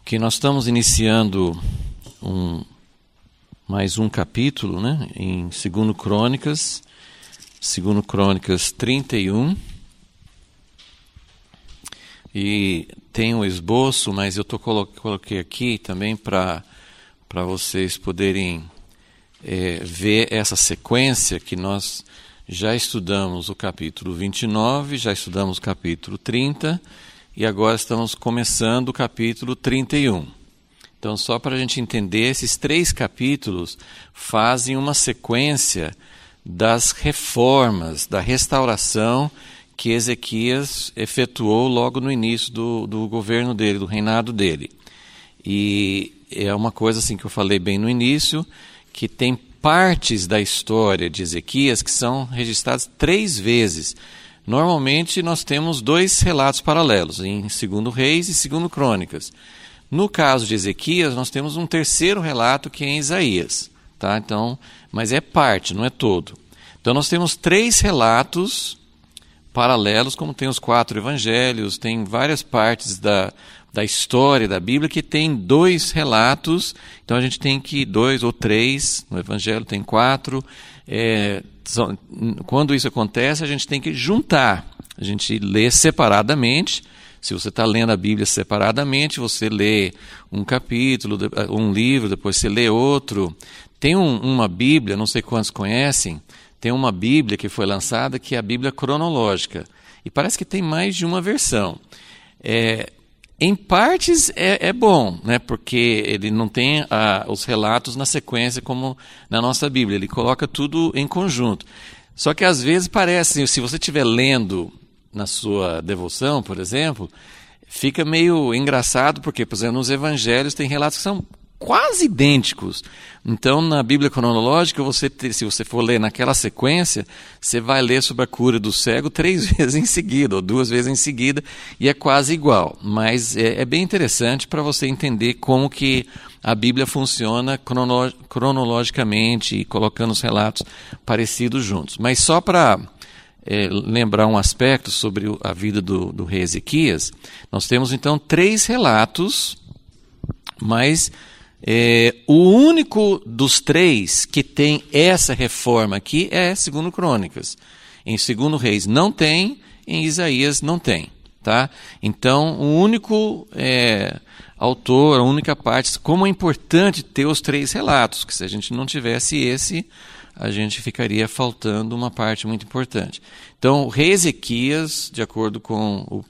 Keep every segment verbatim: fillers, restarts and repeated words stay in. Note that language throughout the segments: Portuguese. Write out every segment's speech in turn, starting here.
Ok, nós estamos iniciando um, mais um capítulo, né, em Segundo Crônicas, Segundo Crônicas trinta e um, e tem um esboço, mas eu tô, coloquei aqui também para para vocês poderem é, ver essa sequência que nós já estudamos o capítulo vinte e nove, já estudamos o capítulo trinta, e agora estamos começando o capítulo trinta e um. Então, só para a gente entender, esses três capítulos fazem uma sequência das reformas, da restauração que Ezequias efetuou logo no início do, do governo dele, do reinado dele. E é uma coisa assim que eu falei bem no início, que tem partes da história de Ezequias que são registradas três vezes. Normalmente nós temos dois relatos paralelos, em Segundo Reis e Segundo Crônicas. No caso de Ezequias, nós temos um terceiro relato que é em Isaías. Tá? Então, mas é parte, não é todo. Então nós temos três relatos paralelos, como tem os quatro evangelhos, tem várias partes da, da história da Bíblia que tem dois relatos. Então a gente tem que, dois ou três, no evangelho tem quatro. É, são, quando isso acontece, a gente tem que juntar, a gente lê separadamente. Se você está lendo a Bíblia separadamente, você lê um capítulo, um livro, depois você lê outro. Tem um, uma Bíblia, não sei quantos conhecem, tem uma Bíblia que foi lançada que é a Bíblia cronológica. E parece que tem mais de uma versão. É, em partes é, é bom, né, porque ele não tem ah, os relatos na sequência como na nossa Bíblia. Ele coloca tudo em conjunto. Só que às vezes parece, se você estiver lendo na sua devoção, por exemplo, fica meio engraçado, porque, por exemplo, nos evangelhos tem relatos que são quase idênticos. Então, na Bíblia cronológica, você, se você for ler naquela sequência, você vai ler sobre a cura do cego três vezes em seguida, ou duas vezes em seguida, e é quase igual. Mas é, é bem interessante para você entender como que a Bíblia funciona crono, cronologicamente, e colocando os relatos parecidos juntos. Mas só para É, lembrar um aspecto sobre a vida do, do rei Ezequias, nós temos então três relatos, mas é, o único dos três que tem essa reforma aqui é Segundo Crônicas. Em Segundo Reis não tem, em Isaías não tem. Tá? Então, o único é, autor, a única parte, como é importante ter os três relatos, que se a gente não tivesse esse, a gente ficaria faltando uma parte muito importante. Então, o rei Ezequias, de acordo com o,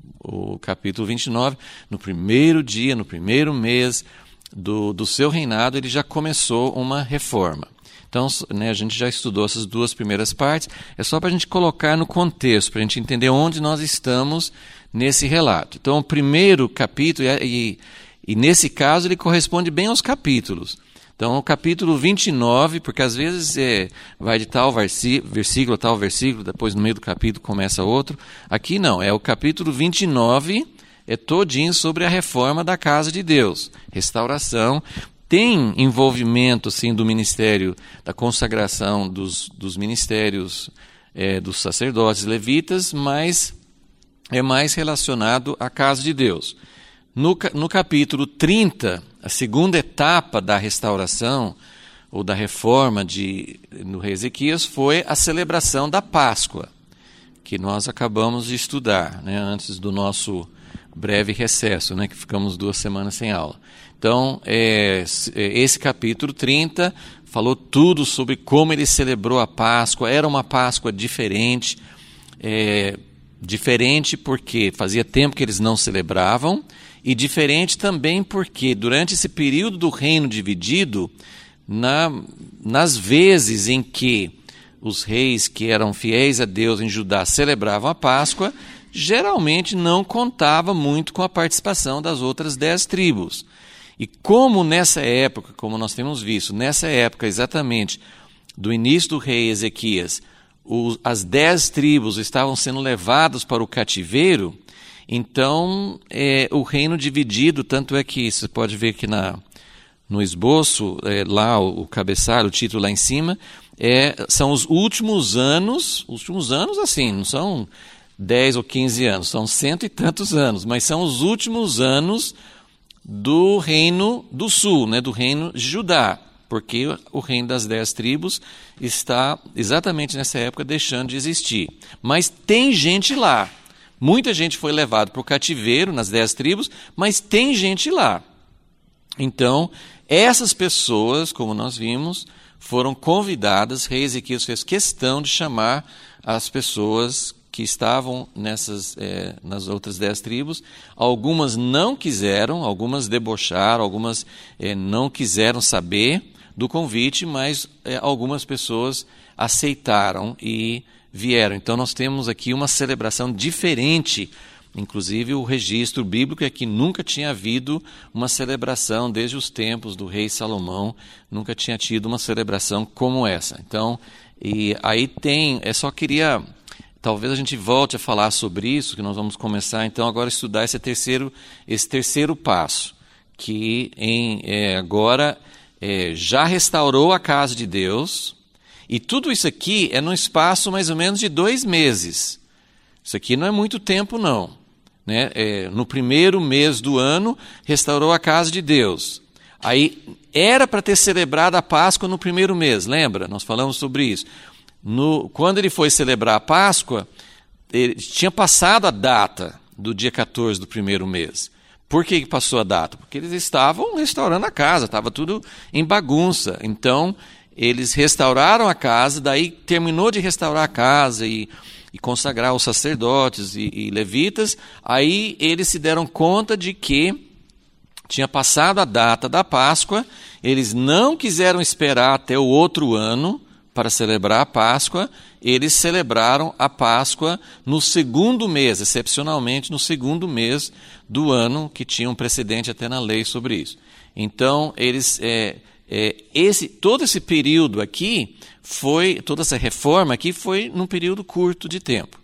o capítulo vinte e nove, no primeiro dia, no primeiro mês do, do seu reinado, ele já começou uma reforma. Então, né, a gente já estudou essas duas primeiras partes, é só para a gente colocar no contexto, para a gente entender onde nós estamos nesse relato. Então, o primeiro capítulo, e, e nesse caso ele corresponde bem aos capítulos. Então, o capítulo vinte e nove, porque às vezes é, vai de tal versículo a tal versículo, depois no meio do capítulo começa outro. Aqui não, é o capítulo vinte e nove, é todinho sobre a reforma da casa de Deus, restauração. Tem envolvimento, sim, do ministério, da consagração dos, dos ministérios é, dos sacerdotes levitas, mas é mais relacionado à casa de Deus. No, no capítulo trinta, a segunda etapa da restauração, ou da reforma de, no rei Ezequias, foi a celebração da Páscoa, que nós acabamos de estudar, né, antes do nosso breve recesso, né, que ficamos duas semanas sem aula. Então, é, esse capítulo trinta falou tudo sobre como ele celebrou a Páscoa. Era uma Páscoa diferente, é, diferente porque fazia tempo que eles não celebravam, e diferente também porque durante esse período do reino dividido, na, nas vezes em que os reis que eram fiéis a Deus em Judá celebravam a Páscoa, geralmente não contava muito com a participação das outras dez tribos. E como nessa época, como nós temos visto, nessa época exatamente do início do rei Ezequias, os, as dez tribos estavam sendo levadas para o cativeiro, então é, o reino dividido, tanto é que você pode ver que na, no esboço, é, lá o, o cabeçalho, o título lá em cima, é, são os últimos anos, últimos anos assim, não são dez ou quinze anos, são cento e tantos anos, mas são os últimos anos do reino do sul, né, do reino de Judá, porque o reino das dez tribos está exatamente nessa época deixando de existir. Mas tem gente lá. Muita gente foi levada para o cativeiro nas dez tribos, mas tem gente lá. Então, essas pessoas, como nós vimos, foram convidadas. Rei Ezequias fez questão de chamar as pessoas que estavam nessas, é, nas outras dez tribos. Algumas não quiseram, algumas debocharam, algumas é, não quiseram saber do convite, mas é, algumas pessoas aceitaram e vieram. Então nós temos aqui uma celebração diferente. Inclusive o registro bíblico é que nunca tinha havido uma celebração desde os tempos do rei Salomão, nunca tinha tido uma celebração como essa. Então, e aí tem, eu só queria, talvez a gente volte a falar sobre isso, que nós vamos começar então agora a estudar esse terceiro, esse terceiro passo, que em, é, agora é, já restaurou a casa de Deus, e tudo isso aqui é num espaço mais ou menos de dois meses. Isso aqui não é muito tempo não. Né? É, no primeiro mês do ano, restaurou a casa de Deus. Aí, era para ter celebrado a Páscoa no primeiro mês, lembra? Nós falamos sobre isso. No, quando ele foi celebrar a Páscoa, ele tinha passado a data do dia quatorze do primeiro mês. Por que passou a data? Porque eles estavam restaurando a casa, estava tudo em bagunça. Então, eles restauraram a casa, daí terminou de restaurar a casa e... e consagrar os sacerdotes e, e levitas, aí eles se deram conta de que tinha passado a data da Páscoa, eles não quiseram esperar até o outro ano para celebrar a Páscoa, eles celebraram a Páscoa no segundo mês, excepcionalmente no segundo mês do ano, que tinha um precedente até na lei sobre isso. Então, eles... É, É, esse, todo esse período aqui, foi, toda essa reforma aqui foi num período curto de tempo.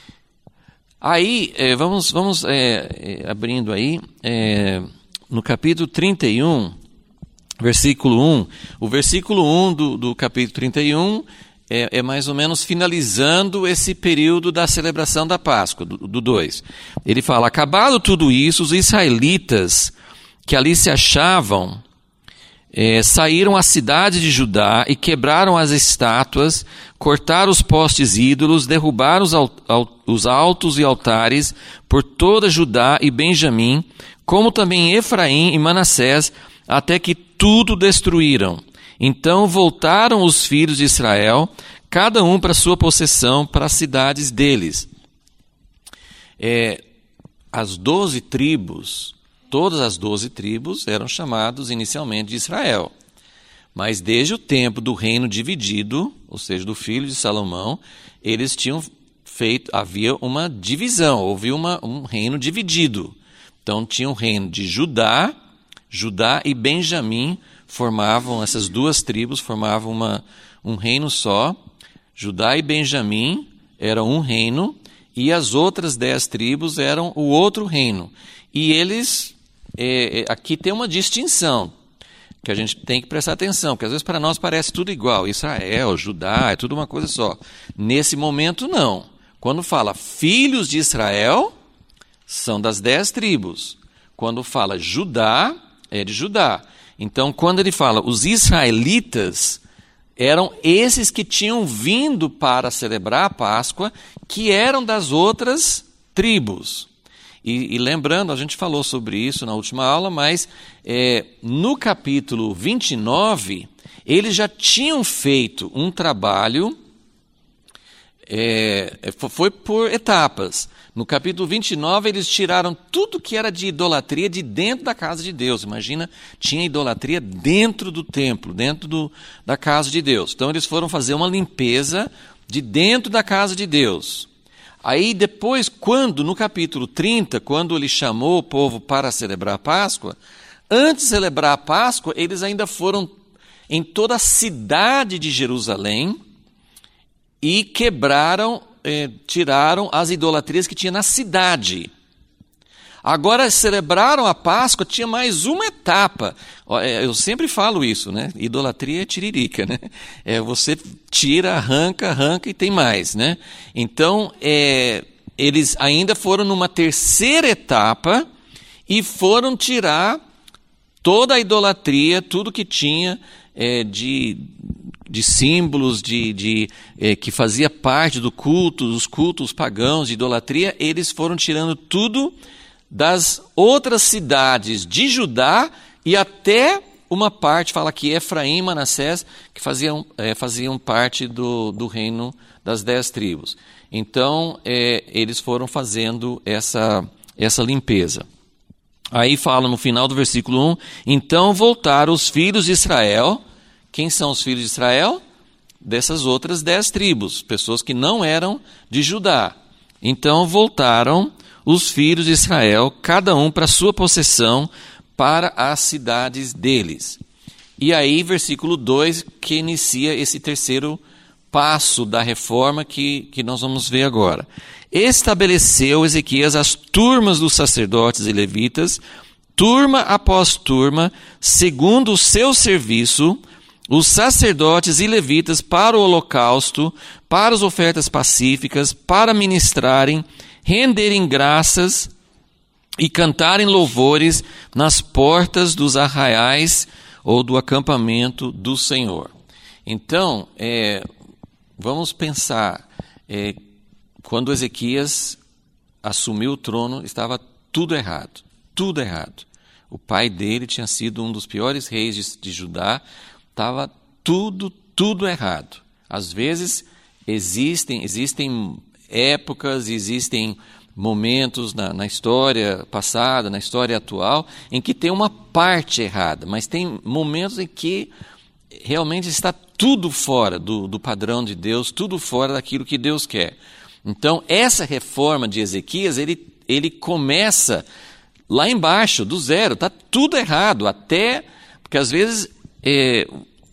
Aí, é, vamos, vamos é, é, abrindo aí, é, no capítulo trinta e um, versículo um, o versículo um do, do capítulo trinta e um é, é mais ou menos finalizando esse período da celebração da Páscoa, do dois. Ele fala, acabado tudo isso, os israelitas que ali se achavam, É, saíram à cidade de Judá e quebraram as estátuas, cortaram os postes ídolos, derrubaram os, al, al, os altos e altares por toda Judá e Benjamim, como também Efraim e Manassés, até que tudo destruíram. Então voltaram os filhos de Israel, cada um para sua possessão, para as cidades deles. É, as doze tribos... Todas as doze tribos eram chamadas inicialmente de Israel. Mas desde o tempo do reino dividido, ou seja, do filho de Salomão, eles tinham feito, havia uma divisão, houve uma, um reino dividido. Então tinha o reino de Judá, Judá e Benjamim formavam, essas duas tribos formavam uma, um reino só. Judá e Benjamim eram um reino, e as outras dez tribos eram o outro reino. E eles... É, aqui tem uma distinção que a gente tem que prestar atenção, porque às vezes para nós parece tudo igual, Israel, Judá, é tudo uma coisa só. Nesse momento não. Quando fala filhos de Israel, são das dez tribos. Quando fala Judá, é de Judá. Então quando ele fala os israelitas, eram esses que tinham vindo para celebrar a Páscoa, que eram das outras tribos. E, e lembrando, a gente falou sobre isso na última aula, mas é, no capítulo vinte e nove, eles já tinham feito um trabalho, é, foi por etapas. No capítulo vinte e nove, eles tiraram tudo que era de idolatria de dentro da casa de Deus. Imagina, tinha idolatria dentro do templo, dentro do, da casa de Deus. Então, eles foram fazer uma limpeza de dentro da casa de Deus. Aí depois, quando, no capítulo trinta, quando ele chamou o povo para celebrar a Páscoa, antes de celebrar a Páscoa, eles ainda foram em toda a cidade de Jerusalém e quebraram, eh, tiraram as idolatrias que tinha na cidade. Agora celebraram a Páscoa, tinha mais uma etapa. Eu sempre falo isso, né? Idolatria é tiririca, né? É, você tira, arranca, arranca e tem mais, né? Então, é, eles ainda foram numa terceira etapa e foram tirar Toda a idolatria, tudo que tinha é, de, de símbolos, de, de, é, que fazia parte do culto, dos cultos pagãos de idolatria, eles foram tirando tudo das outras cidades de Judá e até uma parte, fala aqui, Efraim e Manassés, que faziam, é, faziam parte do, do reino das dez tribos. Então, é, eles foram fazendo essa, essa limpeza. Aí fala no final do versículo um, então voltaram os filhos de Israel. Quem são os filhos de Israel? Dessas outras dez tribos, pessoas que não eram de Judá. Então voltaram os filhos de Israel, cada um para sua possessão, para as cidades deles. E aí, versículo dois, que inicia esse terceiro passo da reforma que, que nós vamos ver agora. Estabeleceu Ezequias as turmas dos sacerdotes e levitas, turma após turma, segundo o seu serviço, os sacerdotes e levitas para o holocausto, para as ofertas pacíficas, para ministrarem, renderem graças e cantarem louvores nas portas dos arraiais ou do acampamento do Senhor. Então, é, vamos pensar, é, quando Ezequias assumiu o trono, estava tudo errado, tudo errado. O pai dele tinha sido um dos piores reis de, de Judá, estava tudo, tudo errado. Às vezes, existem, existem épocas, existem momentos na, na história passada, na história atual, em que tem uma parte errada, mas tem momentos em que realmente está tudo fora do, do padrão de Deus, tudo fora daquilo que Deus quer. Então, essa reforma de Ezequias, ele, ele começa lá embaixo, do zero, está tudo errado, até, porque às vezes é,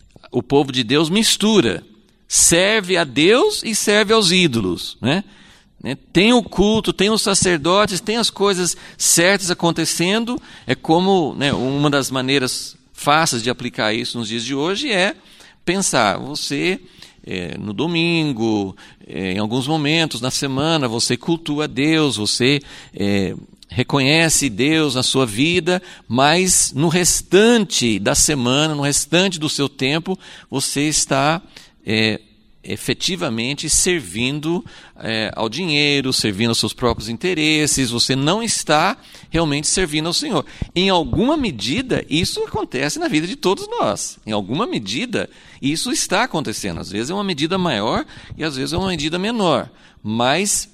o povo de Deus mistura, serve a Deus e serve aos ídolos, né? Tem o culto, tem os sacerdotes, tem as coisas certas acontecendo. É como, né, uma das maneiras fáceis de aplicar isso nos dias de hoje é pensar, você é, no domingo, é, em alguns momentos na semana, você cultua a Deus, você é, reconhece Deus na sua vida, mas no restante da semana, no restante do seu tempo, você está é, efetivamente servindo é, ao dinheiro, servindo aos seus próprios interesses, você não está realmente servindo ao Senhor. Em alguma medida, isso acontece na vida de todos nós. Em alguma medida, isso está acontecendo. Às vezes é uma medida maior e às vezes é uma medida menor. Mas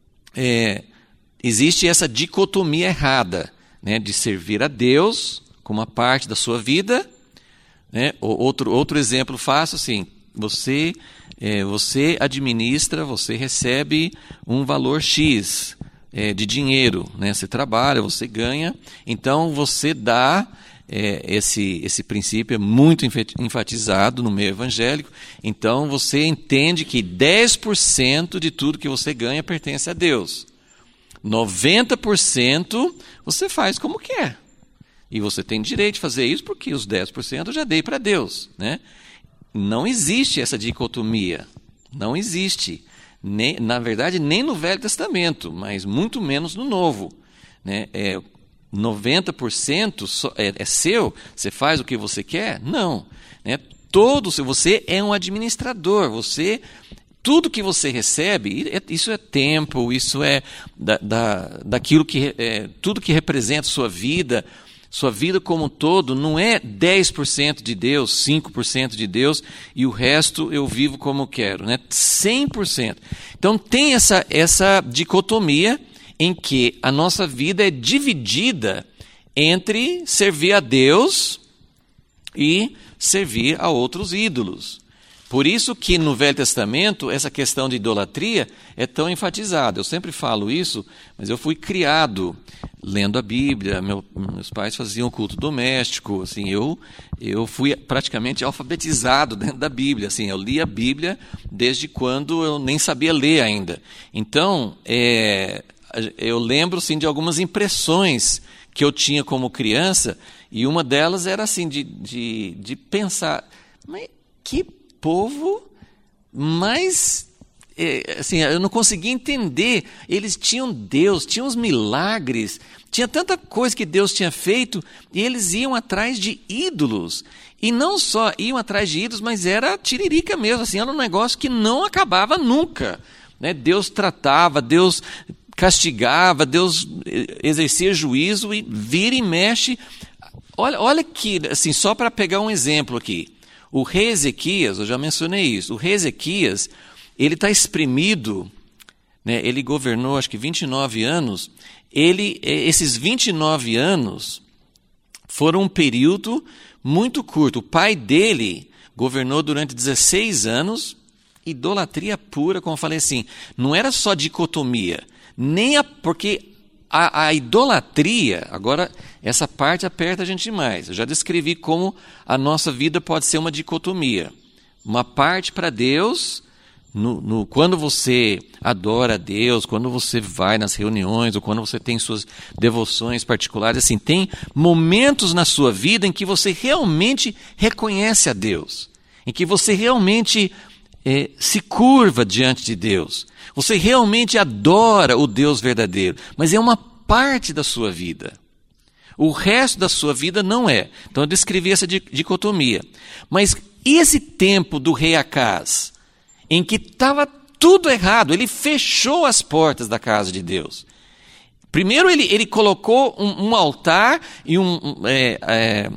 é, existe essa dicotomia errada, né, de servir a Deus como uma parte da sua vida. Né? Outro, outro exemplo fácil, assim, você... É, você administra, você recebe um valor X é, de dinheiro, né? Você trabalha, você ganha, então você dá, é, esse, esse princípio é muito enfatizado no meio evangélico, então você entende que dez por cento de tudo que você ganha pertence a Deus, noventa por cento você faz como quer, e você tem direito de fazer isso porque os dez por cento eu já dei para Deus, né? Não existe essa dicotomia, não existe, nem, na verdade nem no Velho Testamento, mas muito menos no Novo. Né? É, noventa por cento é, é seu, você faz o que você quer? Não. Né? Todo, você é um administrador, você, tudo que você recebe, isso é tempo, isso é da, da, daquilo que, é, tudo que representa sua vida. Sua vida como um todo não é dez por cento de Deus, cinco por cento de Deus e o resto eu vivo como quero, né? cem por cento. Então tem essa, essa dicotomia em que a nossa vida é dividida entre servir a Deus e servir a outros ídolos. Por isso que no Velho Testamento essa questão de idolatria é tão enfatizada. Eu sempre falo isso, mas eu fui criado lendo a Bíblia, meu, meus pais faziam culto doméstico, assim, eu, eu fui praticamente alfabetizado dentro da Bíblia, assim, eu li a Bíblia desde quando eu nem sabia ler ainda. Então, é, eu lembro assim, de algumas impressões que eu tinha como criança, e uma delas era assim, de, de, de pensar, mas que povo mais... É, assim, eu não conseguia entender, eles tinham Deus, tinham os milagres, tinha tanta coisa que Deus tinha feito, e eles iam atrás de ídolos. E não só iam atrás de ídolos, mas era tiririca mesmo, assim, era um negócio que não acabava nunca. Né? Deus tratava, Deus castigava, Deus exercia juízo e vira e mexe. Olha, olha que, assim, só para pegar um exemplo aqui. O rei Ezequias, eu já mencionei isso, o rei Ezequias, ele está espremido, né? Ele governou acho que vinte e nove anos, ele, esses vinte e nove anos foram um período muito curto. O pai dele governou durante dezesseis anos, idolatria pura, como eu falei assim, não era só dicotomia, nem a, porque a, a idolatria, agora essa parte aperta a gente demais. Eu já descrevi como a nossa vida pode ser uma dicotomia. Uma parte para Deus, no, no, quando você adora a Deus, quando você vai nas reuniões, ou quando você tem suas devoções particulares, assim, tem momentos na sua vida em que você realmente reconhece a Deus, em que você realmente é, se curva diante de Deus. Você realmente adora o Deus verdadeiro, mas é uma parte da sua vida. O resto da sua vida não é. Então eu descrevi essa dicotomia. Mas esse tempo do rei Acaz, em que estava tudo errado, ele fechou as portas da casa de Deus. Primeiro ele, ele colocou um, um altar e um, um, é, é,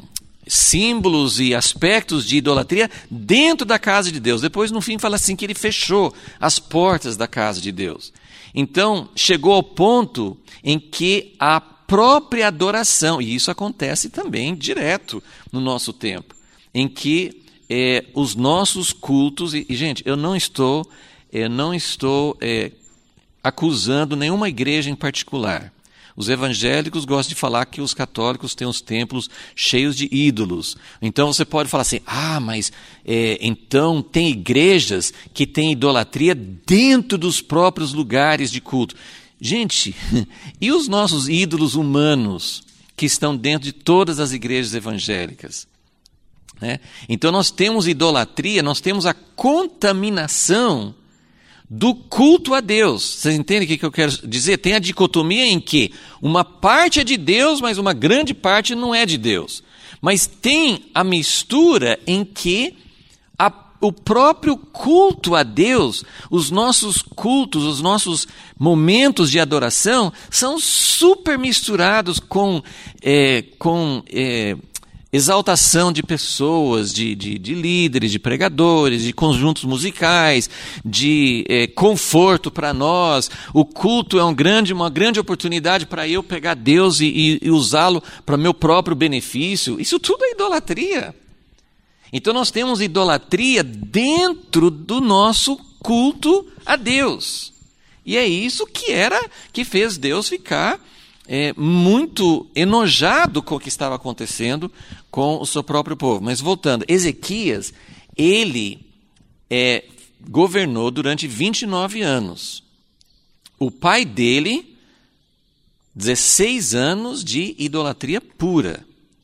símbolos e aspectos de idolatria dentro da casa de Deus. Depois, no fim, fala assim que ele fechou as portas da casa de Deus. Então, chegou ao ponto em que a própria adoração, e isso acontece também direto no nosso tempo, em que é, os nossos cultos, e, e gente, eu não estou, eu não estou é, acusando nenhuma igreja em particular. Os evangélicos gostam de falar que os católicos têm os templos cheios de ídolos. Então você pode falar assim, ah, mas é, então tem igrejas que têm idolatria dentro dos próprios lugares de culto. Gente, e os nossos ídolos humanos que estão dentro de todas as igrejas evangélicas? Né? Então nós temos idolatria, nós temos a contaminação do culto a Deus. Vocês entendem o que eu quero dizer? Tem a dicotomia em que uma parte é de Deus, mas uma grande parte não é de Deus. Mas tem a mistura em que a, o próprio culto a Deus, os nossos cultos, os nossos momentos de adoração são super misturados com, é, com é, exaltação de pessoas, de, de, de líderes, de pregadores, de conjuntos musicais, de é, conforto para nós. O culto é um grande, uma grande oportunidade para eu pegar Deus e, e, e usá-lo para meu próprio benefício. Isso tudo é idolatria. Então nós temos idolatria dentro do nosso culto a Deus. E é isso que era, que fez Deus ficar É, muito enojado com o que estava acontecendo com o seu próprio povo. Mas voltando, Ezequias, ele é, governou durante vinte e nove anos. O pai dele, dezesseis anos de idolatria pura.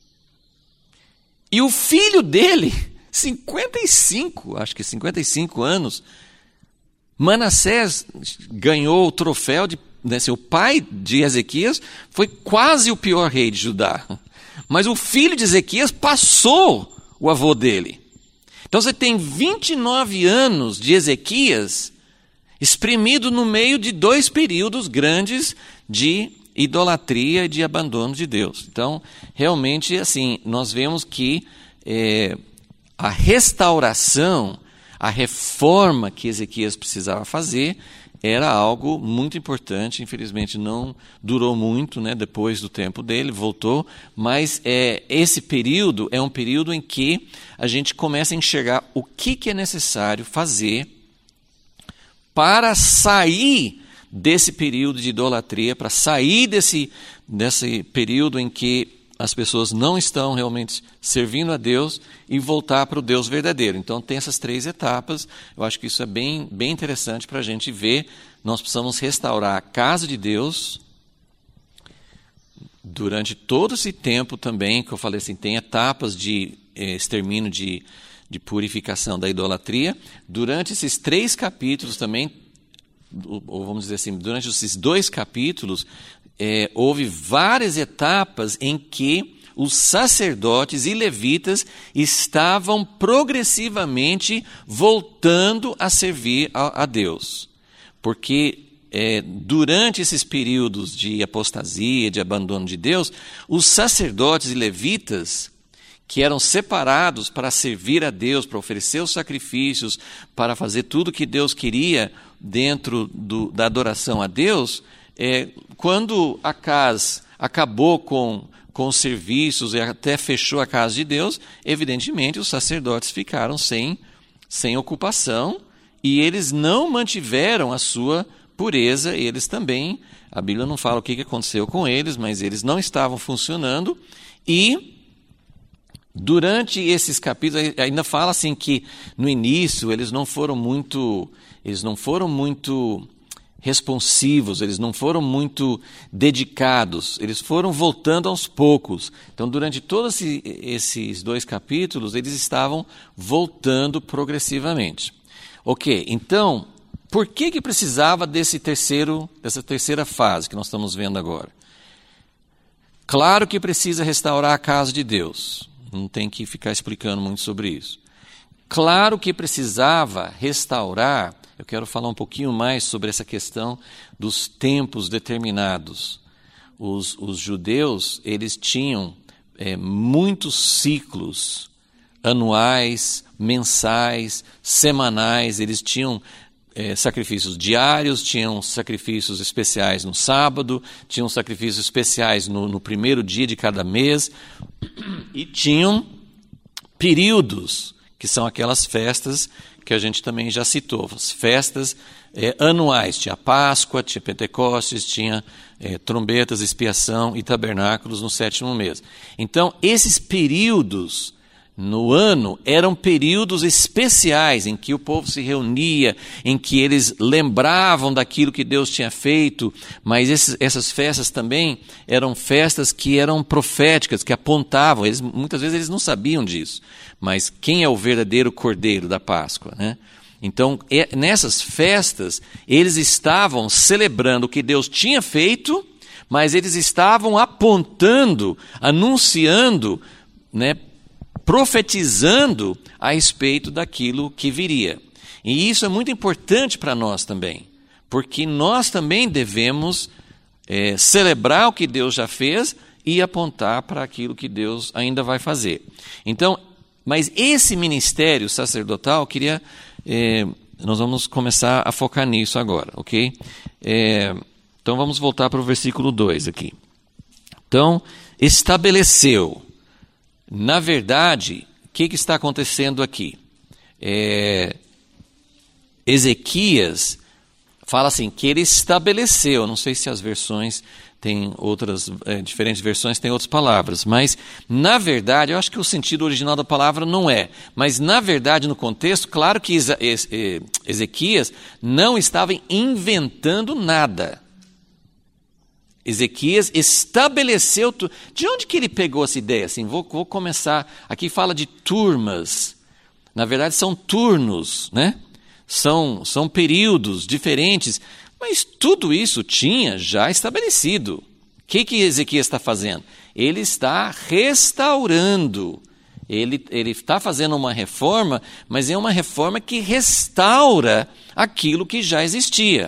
E o filho dele, cinquenta e cinco, acho que cinquenta e cinco anos, Manassés ganhou o troféu de Né, o pai de Ezequias foi quase o pior rei de Judá. Mas o filho de Ezequias passou o avô dele. Então você tem vinte e nove anos de Ezequias espremido no meio de dois períodos grandes de idolatria e de abandono de Deus. Então, realmente, assim, nós vemos que é, a restauração, a reforma que Ezequias precisava fazer era algo muito importante. Infelizmente não durou muito, né, depois do tempo dele, voltou, mas é, esse período é um período em que a gente começa a enxergar o que, que é necessário fazer para sair desse período de idolatria, para sair desse, desse período em que as pessoas não estão realmente servindo a Deus e voltar para o Deus verdadeiro. Então tem essas três etapas. Eu acho que isso é bem, bem interessante para a gente ver. Nós precisamos restaurar a casa de Deus durante todo esse tempo também, que eu falei assim, tem etapas de eh, extermínio, de, de purificação da idolatria. Durante esses três capítulos também, ou vamos dizer assim, durante esses dois capítulos, é, houve várias etapas em que os sacerdotes e levitas estavam progressivamente voltando a servir a, a Deus. Porque é, durante esses períodos de apostasia, de abandono de Deus, os sacerdotes e levitas, que eram separados para servir a Deus, para oferecer os sacrifícios, para fazer tudo o que Deus queria dentro do, da adoração a Deus, é, quando Acaz acabou com... com os serviços e até fechou a casa de Deus, evidentemente os sacerdotes ficaram sem, sem ocupação e eles não mantiveram a sua pureza, eles também, a Bíblia não fala o que aconteceu com eles, mas eles não estavam funcionando e durante esses capítulos, ainda fala assim que no início eles não foram muito, eles não foram muito... responsivos, eles não foram muito dedicados, eles foram voltando aos poucos. Então, durante todos esses dois capítulos, eles estavam voltando progressivamente. Ok, então, por que que precisava desse terceiro, dessa terceira fase que nós estamos vendo agora? Claro que precisa restaurar a casa de Deus, não tem que ficar explicando muito sobre isso. Claro que precisava restaurar. Eu quero falar um pouquinho mais sobre essa questão dos tempos determinados. Os, os judeus, eles tinham é, muitos ciclos anuais, mensais, semanais, eles tinham é, sacrifícios diários, tinham sacrifícios especiais no sábado, tinham sacrifícios especiais no, no primeiro dia de cada mês, e tinham períodos, que são aquelas festas que a gente também já citou, as festas é, anuais, tinha Páscoa, tinha Pentecostes, tinha é, trombetas, expiação e tabernáculos no sétimo mês. Então, esses períodos no ano eram períodos especiais em que o povo se reunia, em que eles lembravam daquilo que Deus tinha feito, mas esses, essas festas também eram festas que eram proféticas, que apontavam, eles, muitas vezes eles não sabiam disso, mas quem é o verdadeiro cordeiro da Páscoa, né? Então, é, nessas festas, eles estavam celebrando o que Deus tinha feito, mas eles estavam apontando, anunciando, né, profetizando a respeito daquilo que viria. E isso é muito importante para nós também, porque nós também devemos é, celebrar o que Deus já fez e apontar para aquilo que Deus ainda vai fazer. Então, mas esse ministério sacerdotal, queria, é, nós vamos começar a focar nisso agora, ok? É, então vamos voltar para o versículo dois aqui. Então, estabeleceu. Na verdade, o que, que está acontecendo aqui? É, Ezequias fala assim, que ele estabeleceu, não sei se as versões têm outras, é, diferentes versões têm outras palavras, mas na verdade, eu acho que o sentido original da palavra não é, mas na verdade, no contexto, claro que Ezequias não estava inventando nada. Ezequias estabeleceu... Tu... De onde que ele pegou essa ideia? Assim, vou, vou começar... Aqui fala de turmas. Na verdade, são turnos, né? São, são períodos diferentes. Mas tudo isso tinha já estabelecido. O que, que Ezequias está fazendo? Ele está restaurando. Ele, ele está fazendo uma reforma, mas é uma reforma que restaura aquilo que já existia.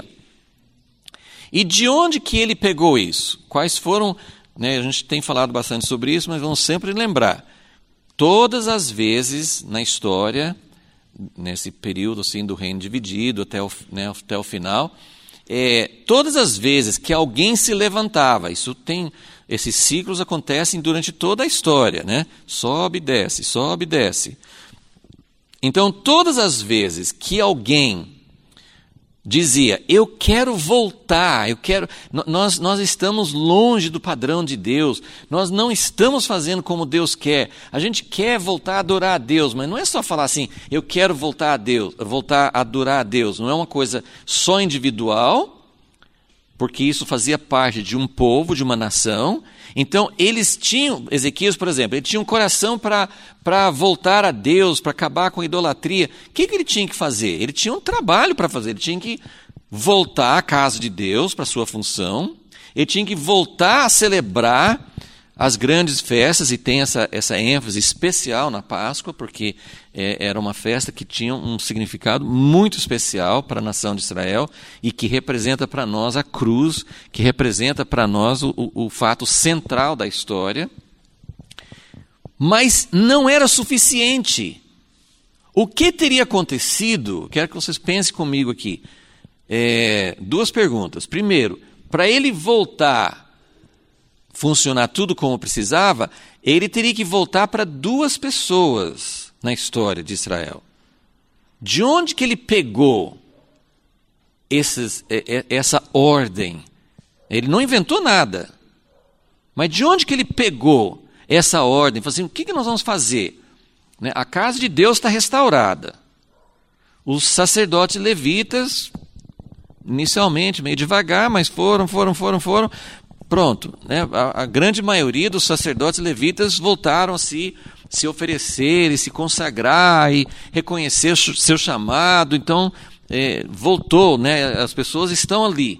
E de onde que ele pegou isso? Quais foram, né, a gente tem falado bastante sobre isso, mas vamos sempre lembrar. Todas as vezes na história, nesse período assim, do reino dividido até o, né, até o final, é, todas as vezes que alguém se levantava, isso tem, esses ciclos acontecem durante toda a história, né? Sobe e desce, sobe e desce. Então, todas as vezes que alguém dizia, eu quero voltar, eu quero, nós, nós estamos longe do padrão de Deus, nós não estamos fazendo como Deus quer, a gente quer voltar a adorar a Deus, mas não é só falar assim, eu quero voltar a Deus, voltar a adorar a Deus, não é uma coisa só individual, porque isso fazia parte de um povo, de uma nação. Então, eles tinham, Ezequias, por exemplo, ele tinha um coração para para voltar a Deus, para acabar com a idolatria. O que, que ele tinha que fazer? Ele tinha um trabalho para fazer, ele tinha que voltar à casa de Deus, para a sua função, Ele tinha que voltar a celebrar as grandes festas, e tem essa, essa ênfase especial na Páscoa, porque é, era uma festa que tinha um significado muito especial para a nação de Israel e que representa para nós a cruz, que representa para nós o, o, o fato central da história. Mas não era suficiente. O que teria acontecido? Quero que vocês pensem comigo aqui. É, duas perguntas. Primeiro, para ele voltar funcionar tudo como precisava, ele teria que voltar para duas pessoas na história de Israel. De onde que ele pegou esses, essa ordem? Ele não inventou nada. Mas de onde que ele pegou essa ordem? Falou assim, o que, que nós vamos fazer? A casa de Deus está restaurada. Os sacerdotes levitas, inicialmente meio devagar, mas foram, foram, foram, foram... Pronto, né? a, a grande maioria dos sacerdotes levitas voltaram a se, se oferecer e se consagrar e reconhecer o seu chamado. Então, é, voltou, né? As pessoas estão ali.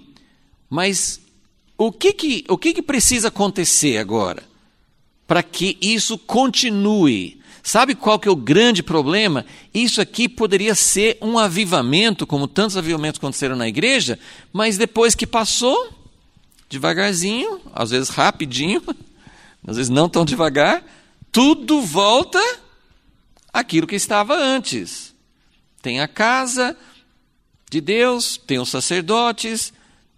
Mas o que, que, o que, que precisa acontecer agora para que isso continue? Sabe qual que é o grande problema? Isso aqui poderia ser um avivamento, como tantos avivamentos aconteceram na igreja, mas depois que passou... devagarzinho, às vezes rapidinho, às vezes não tão devagar, tudo volta àquilo que estava antes. Tem a casa de Deus, tem os sacerdotes,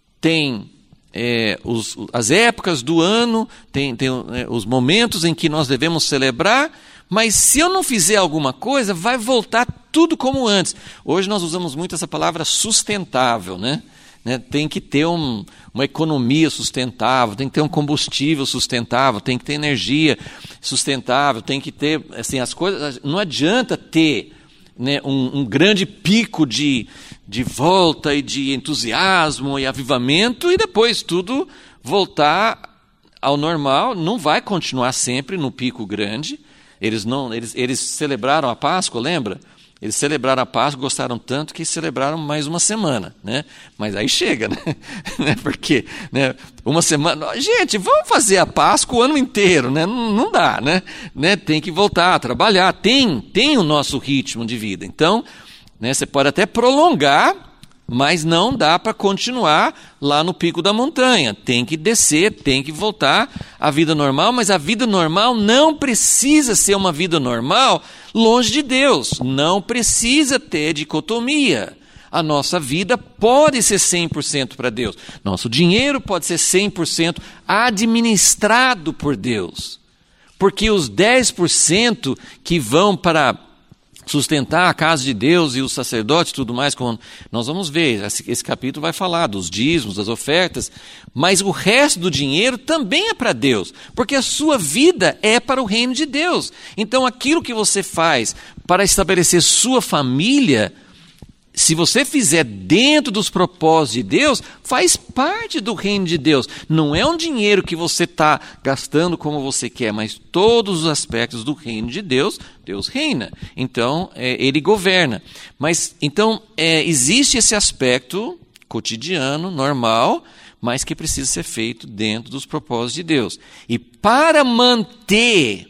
tem é, os, as épocas do ano, tem, tem é, os momentos em que nós devemos celebrar, mas se eu não fizer alguma coisa, vai voltar tudo como antes. Hoje nós usamos muito essa palavra sustentável, né? Né, tem que ter um, uma economia sustentável, tem que ter um combustível sustentável, tem que ter energia sustentável, tem que ter, assim, as coisas, não adianta ter, né, um, um grande pico de, de volta e de entusiasmo e avivamento e depois tudo voltar ao normal. Não vai continuar sempre no pico grande. Eles, não, eles, eles celebraram a Páscoa, lembra? Eles celebraram a Páscoa, gostaram tanto que celebraram mais uma semana, né? Mas aí chega, né? Porque, né? Uma semana... Gente, vamos fazer a Páscoa o ano inteiro, né? Não, não dá, né? né? Tem que voltar a trabalhar. Tem, tem o nosso ritmo de vida. Então, né, você pode até prolongar, mas não dá para continuar lá no pico da montanha. Tem que descer, tem que voltar à vida normal, mas a vida normal não precisa ser uma vida normal longe de Deus. Não precisa ter dicotomia. A nossa vida pode ser cem por cento para Deus. Nosso dinheiro pode ser cem por cento administrado por Deus. Porque os dez por cento que vão para sustentar a casa de Deus e os sacerdotes e tudo mais, como nós vamos ver, esse, esse capítulo vai falar dos dízimos, das ofertas, mas o resto do dinheiro também é para Deus, porque a sua vida é para o reino de Deus. Então aquilo que você faz para estabelecer sua família, se você fizer dentro dos propósitos de Deus, faz parte do reino de Deus. Não é um dinheiro que você está gastando como você quer, mas todos os aspectos do reino de Deus, Deus reina. Então, é, Ele governa. Mas, então, é, existe esse aspecto cotidiano, normal, mas que precisa ser feito dentro dos propósitos de Deus. E para manter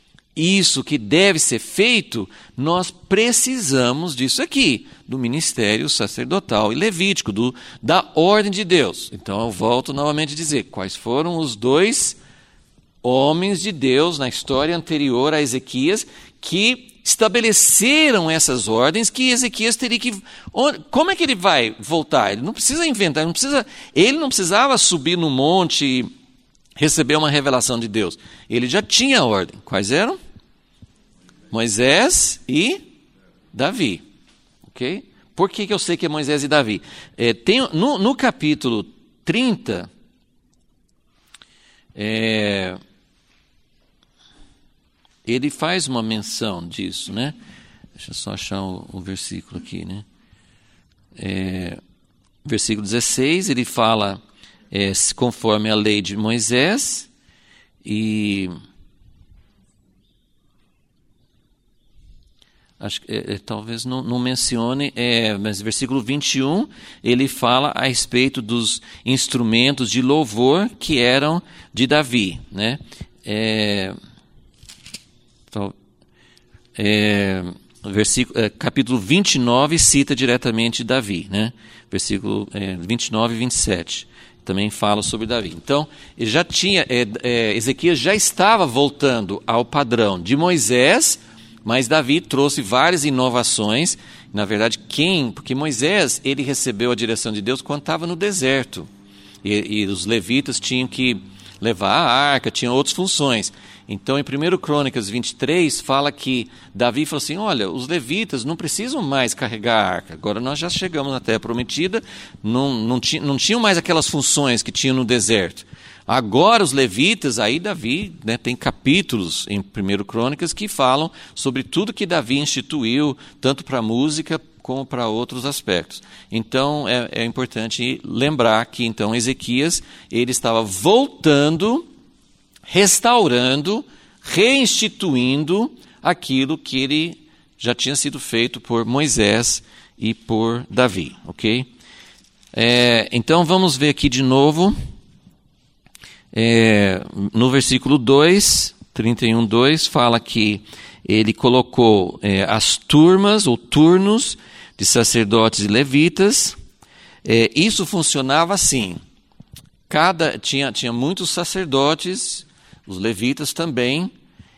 isso que deve ser feito, nós precisamos disso aqui, do ministério sacerdotal e levítico, do, da ordem de Deus. Então eu volto novamente a dizer, quais foram os dois homens de Deus na história anterior a Ezequias que estabeleceram essas ordens que Ezequias teria que... Como é que ele vai voltar? Ele não precisa inventar, ele não, precisa, ele não precisava subir no monte e receber uma revelação de Deus. Ele já tinha a ordem. Quais eram? Moisés e Davi. Ok? Por que, que eu sei que é Moisés e Davi? É, tem, no, no capítulo trinta, é, ele faz uma menção disso, né? Deixa eu só achar o, o versículo aqui, né? É, versículo dezesseis, ele fala é, conforme a lei de Moisés e... acho que é, é, talvez não, não mencione, é, mas versículo vinte e um, ele fala a respeito dos instrumentos de louvor que eram de Davi, né? É, então, é, versículo, é, capítulo vinte e nove cita diretamente Davi, né? Versículo é, vinte e nove e vinte e sete. Também fala sobre Davi. Então, ele já tinha, é, é, Ezequias já estava voltando ao padrão de Moisés, mas Davi trouxe várias inovações. Na verdade, quem? Porque Moisés, ele recebeu a direção de Deus quando estava no deserto. E, e os levitas tinham que levar a arca, tinham outras funções. Então, em primeiro Crônicas vinte e três, fala que Davi falou assim, olha, os levitas não precisam mais carregar a arca. Agora nós já chegamos na Terra Prometida, não, não, ti, não tinham mais aquelas funções que tinham no deserto. Agora os levitas, aí Davi, né, tem capítulos em primeiro Crônicas que falam sobre tudo que Davi instituiu, tanto para a música como para outros aspectos. Então, é, é importante lembrar que, então, Ezequias, ele estava voltando, restaurando, reinstituindo aquilo que ele já tinha sido feito por Moisés e por Davi, ok? É, então, vamos ver aqui de novo, é, no versículo dois, trinta e um, dois, fala que ele colocou é, as turmas ou turnos de sacerdotes e levitas. É, isso funcionava assim, cada, tinha, tinha muitos sacerdotes, os levitas também,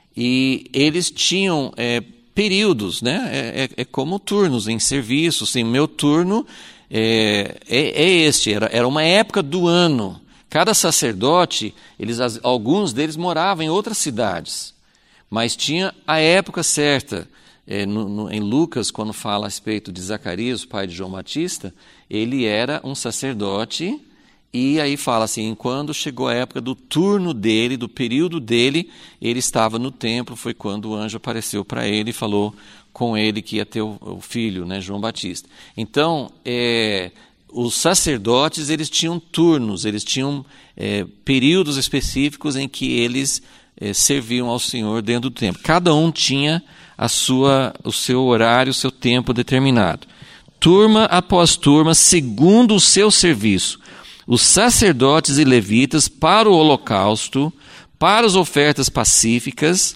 e eles tinham é, períodos, né? É, é, é como turnos em serviço, assim, meu turno é, é, é este, era, era uma época do ano. Cada sacerdote, eles, alguns deles moravam em outras cidades, mas tinha a época certa. É, no, no, em Lucas, quando fala a respeito de Zacarias, pai de João Batista, ele era um sacerdote, e aí fala assim, quando chegou a época do turno dele, do período dele, ele estava no templo, foi quando o anjo apareceu para ele e falou com ele que ia ter o, o filho, né, João Batista. Então, é, os sacerdotes, eles tinham turnos, eles tinham é, períodos específicos em que eles é, serviam ao Senhor dentro do templo. Cada um tinha a sua, o seu horário, o seu tempo determinado. Turma após turma, segundo o seu serviço, os sacerdotes e levitas para o holocausto, para as ofertas pacíficas,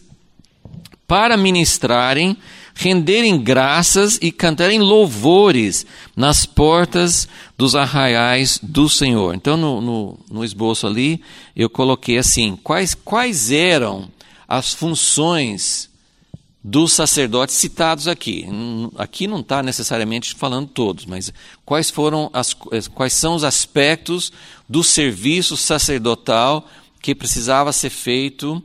para ministrarem, renderem graças e cantarem louvores nas portas dos arraiais do Senhor. Então, no, no, no esboço ali, eu coloquei assim, quais, quais eram as funções dos sacerdotes citados aqui. Aqui não está necessariamente falando todos, mas quais foram as, quais são os aspectos do serviço sacerdotal que precisava ser feito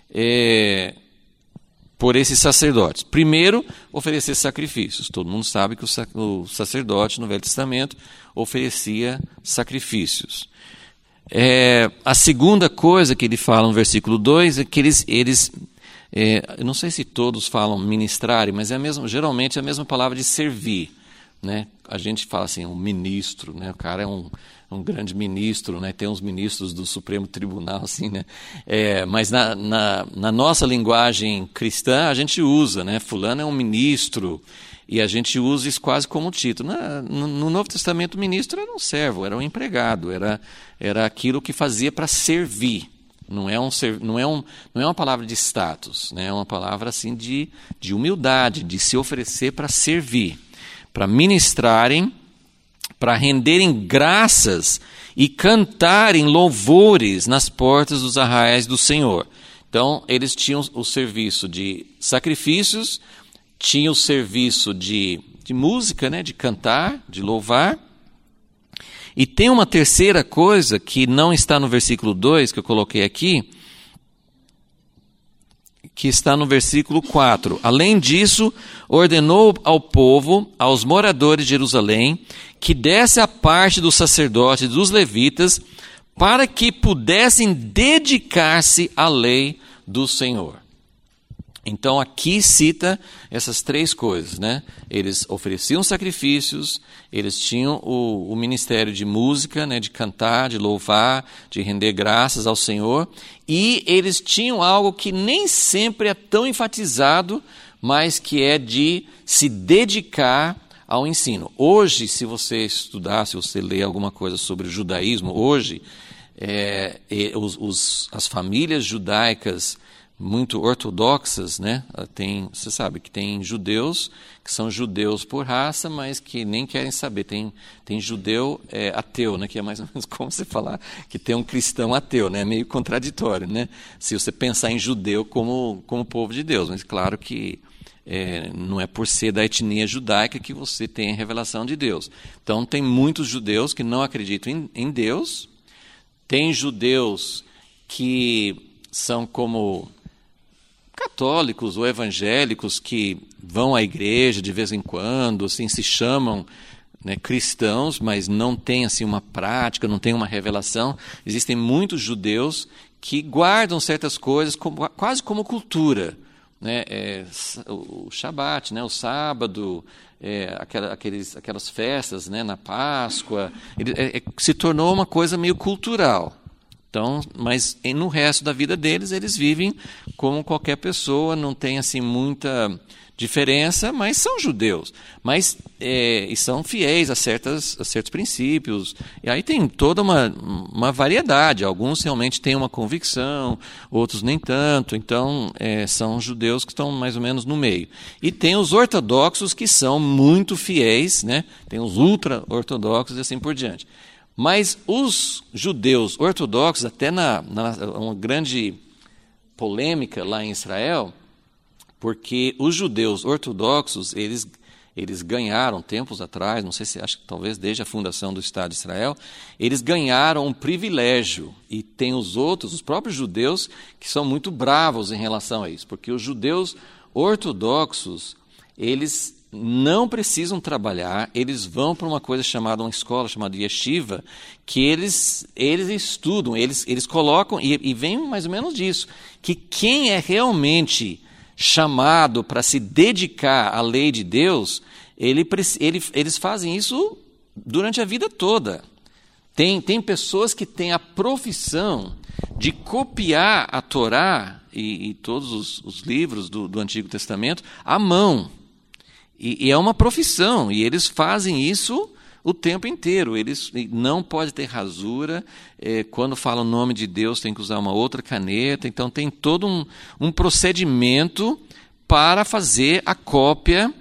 é, por esses sacerdotes. Primeiro, oferecer sacrifícios. Todo mundo sabe que o sacerdote no Velho Testamento oferecia sacrifícios. É, a segunda coisa que ele fala no versículo dois é que eles... eles É, eu não sei se todos falam ministrar, mas é a mesma, geralmente é a mesma palavra de servir, né? A gente fala assim, um ministro, né? O cara é um, um grande ministro, né? Tem uns ministros do Supremo Tribunal, assim, né? É, mas na, na, na nossa linguagem cristã a gente usa, né? Fulano é um ministro, e a gente usa isso quase como título. Na, no, no Novo Testamento, o ministro era um servo, era um empregado, era, era aquilo que fazia para servir. Não é, um, não, é um, não é uma palavra de status, né? É uma palavra assim de, de humildade, de se oferecer para servir, para ministrarem, para renderem graças e cantarem louvores nas portas dos arraiais do Senhor. Então, eles tinham o serviço de sacrifícios, tinham o serviço de, de música, né? De cantar, de louvar. E tem uma terceira coisa que não está no versículo dois, que eu coloquei aqui, que está no versículo quatro. Além disso, ordenou ao povo, aos moradores de Jerusalém, que desse a parte dos sacerdotes e dos levitas, para que pudessem dedicar-se à lei do Senhor. Então aqui cita essas três coisas, né? Eles ofereciam sacrifícios, eles tinham o, o ministério de música, né? De cantar, de louvar, de render graças ao Senhor, e eles tinham algo que nem sempre é tão enfatizado, mas que é de se dedicar ao ensino. Hoje, se você estudar, se você ler alguma coisa sobre o judaísmo, hoje, é, é, os, os, as famílias judaicas muito ortodoxas, né? Tem, você sabe que tem judeus que são judeus por raça, mas que nem querem saber. Tem, tem judeu é, ateu, né? Que é mais ou menos como você falar que tem um cristão ateu, né? É meio contraditório, né? Se você pensar em judeu como, como povo de Deus, mas claro que É, não é por ser da etnia judaica que você tem a revelação de Deus. Então, tem muitos judeus que não acreditam em, em Deus, tem judeus que são como católicos ou evangélicos que vão à igreja de vez em quando, assim, se chamam, né, cristãos, mas não têm assim, uma prática, não têm uma revelação. Existem muitos judeus que guardam certas coisas como, quase como cultura. Né, é, o Shabat, né, o sábado, é, aquela, aqueles, aquelas festas, né, na Páscoa, ele, é, é, se tornou uma coisa meio cultural. Então, mas no resto da vida deles, eles vivem como qualquer pessoa, não tem assim muita diferença, mas são judeus, mas é, e são fiéis a, certas, a certos princípios. E aí tem toda uma, uma variedade. Alguns realmente têm uma convicção, outros nem tanto. Então, é, são judeus que estão mais ou menos no meio. E tem os ortodoxos que são muito fiéis, né? Tem os ultra-ortodoxos e assim por diante. Mas os judeus ortodoxos, até na, na uma grande polêmica lá em Israel, porque os judeus ortodoxos, eles, eles ganharam, tempos atrás, não sei se, acho que talvez desde a fundação do Estado de Israel, eles ganharam um privilégio, e tem os outros, os próprios judeus, que são muito bravos em relação a isso, porque os judeus ortodoxos, eles não precisam trabalhar, eles vão para uma coisa chamada, uma escola chamada yeshiva, que eles, eles estudam, eles, eles colocam, e, e vem mais ou menos disso, que quem é realmente chamado para se dedicar à lei de Deus, ele, ele, eles fazem isso durante a vida toda. Tem, tem pessoas que têm a profissão de copiar a Torá e, e todos os, os livros do, do Antigo Testamento à mão. E, e é uma profissão, e eles fazem isso o tempo inteiro. Eles não pode ter rasura, é, quando fala o nome de Deus tem que usar uma outra caneta, então tem todo um, um procedimento para fazer a cópia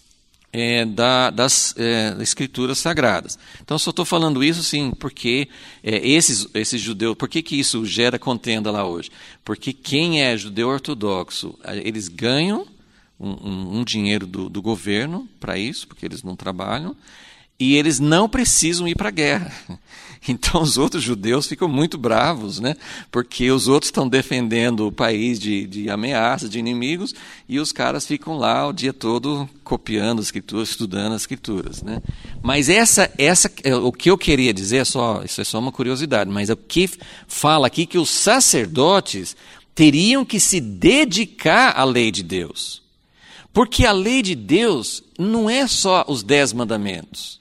é, da, das é, escrituras sagradas. Então só estou falando isso assim, porque é, esses, esses judeus, por que, que isso gera contenda lá hoje? Porque quem é judeu ortodoxo, eles ganham um, um, um dinheiro do, do governo para isso, porque eles não trabalham, e eles não precisam ir para a guerra. Então os outros judeus ficam muito bravos, né? Porque os outros estão defendendo o país de, de ameaças, de inimigos, e os caras ficam lá o dia todo copiando as escrituras, estudando as escrituras, né? Mas essa, essa, o que eu queria dizer, é só, isso é só uma curiosidade, mas o que fala aqui que os sacerdotes teriam que se dedicar à lei de Deus. Porque a lei de Deus não é só os dez mandamentos.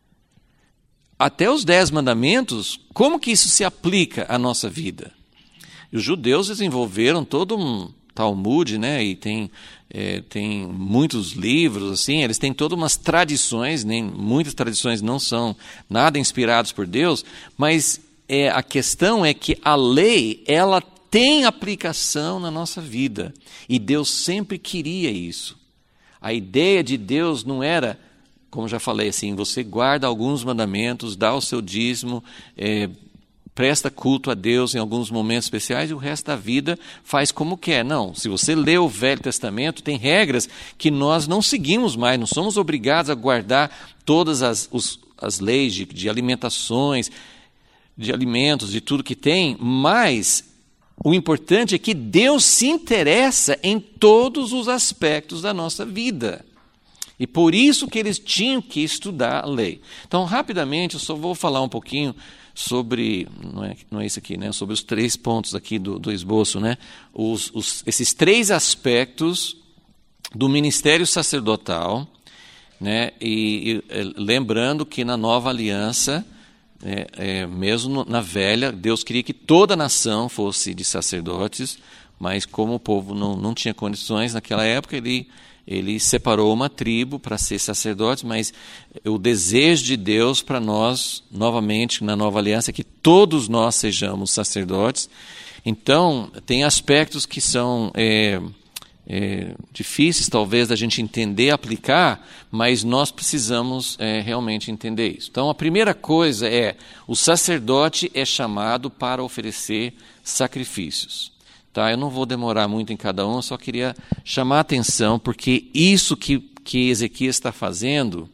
Até os dez mandamentos, como que isso se aplica à nossa vida? E os judeus desenvolveram todo um Talmud, né? E tem, é, tem muitos livros, assim, eles têm todas umas tradições, nem, muitas tradições não são nada inspiradas por Deus, mas é, a questão é que a lei, ela tem aplicação na nossa vida. E Deus sempre queria isso. A ideia de Deus não era, como já falei, assim, você guarda alguns mandamentos, dá o seu dízimo, é, presta culto a Deus em alguns momentos especiais e o resto da vida faz como quer. Não, se você lê o Velho Testamento, tem regras que nós não seguimos mais, não somos obrigados a guardar todas as, os, as leis de, de alimentações, de alimentos, de tudo que tem, mas o importante é que Deus se interessa em todos os aspectos da nossa vida. E por isso que eles tinham que estudar a lei. Então, rapidamente, eu só vou falar um pouquinho sobre, não é, não é isso aqui, né? Sobre os três pontos aqui do, do esboço, né? Os, os, esses três aspectos do ministério sacerdotal, né? E, e lembrando que na nova aliança, é, é, mesmo na velha, Deus queria que toda a nação fosse de sacerdotes, mas como o povo não, não tinha condições naquela época, ele, ele separou uma tribo para ser sacerdote, mas o desejo de Deus para nós, novamente, na nova aliança, é que todos nós sejamos sacerdotes. Então, tem aspectos que são é, é, difíceis, talvez, da gente entender, aplicar, mas nós precisamos é, realmente entender isso. Então, a primeira coisa é, o sacerdote é chamado para oferecer sacrifícios. Tá? Eu não vou demorar muito em cada um, eu só queria chamar a atenção, porque isso que, que Ezequias está fazendo,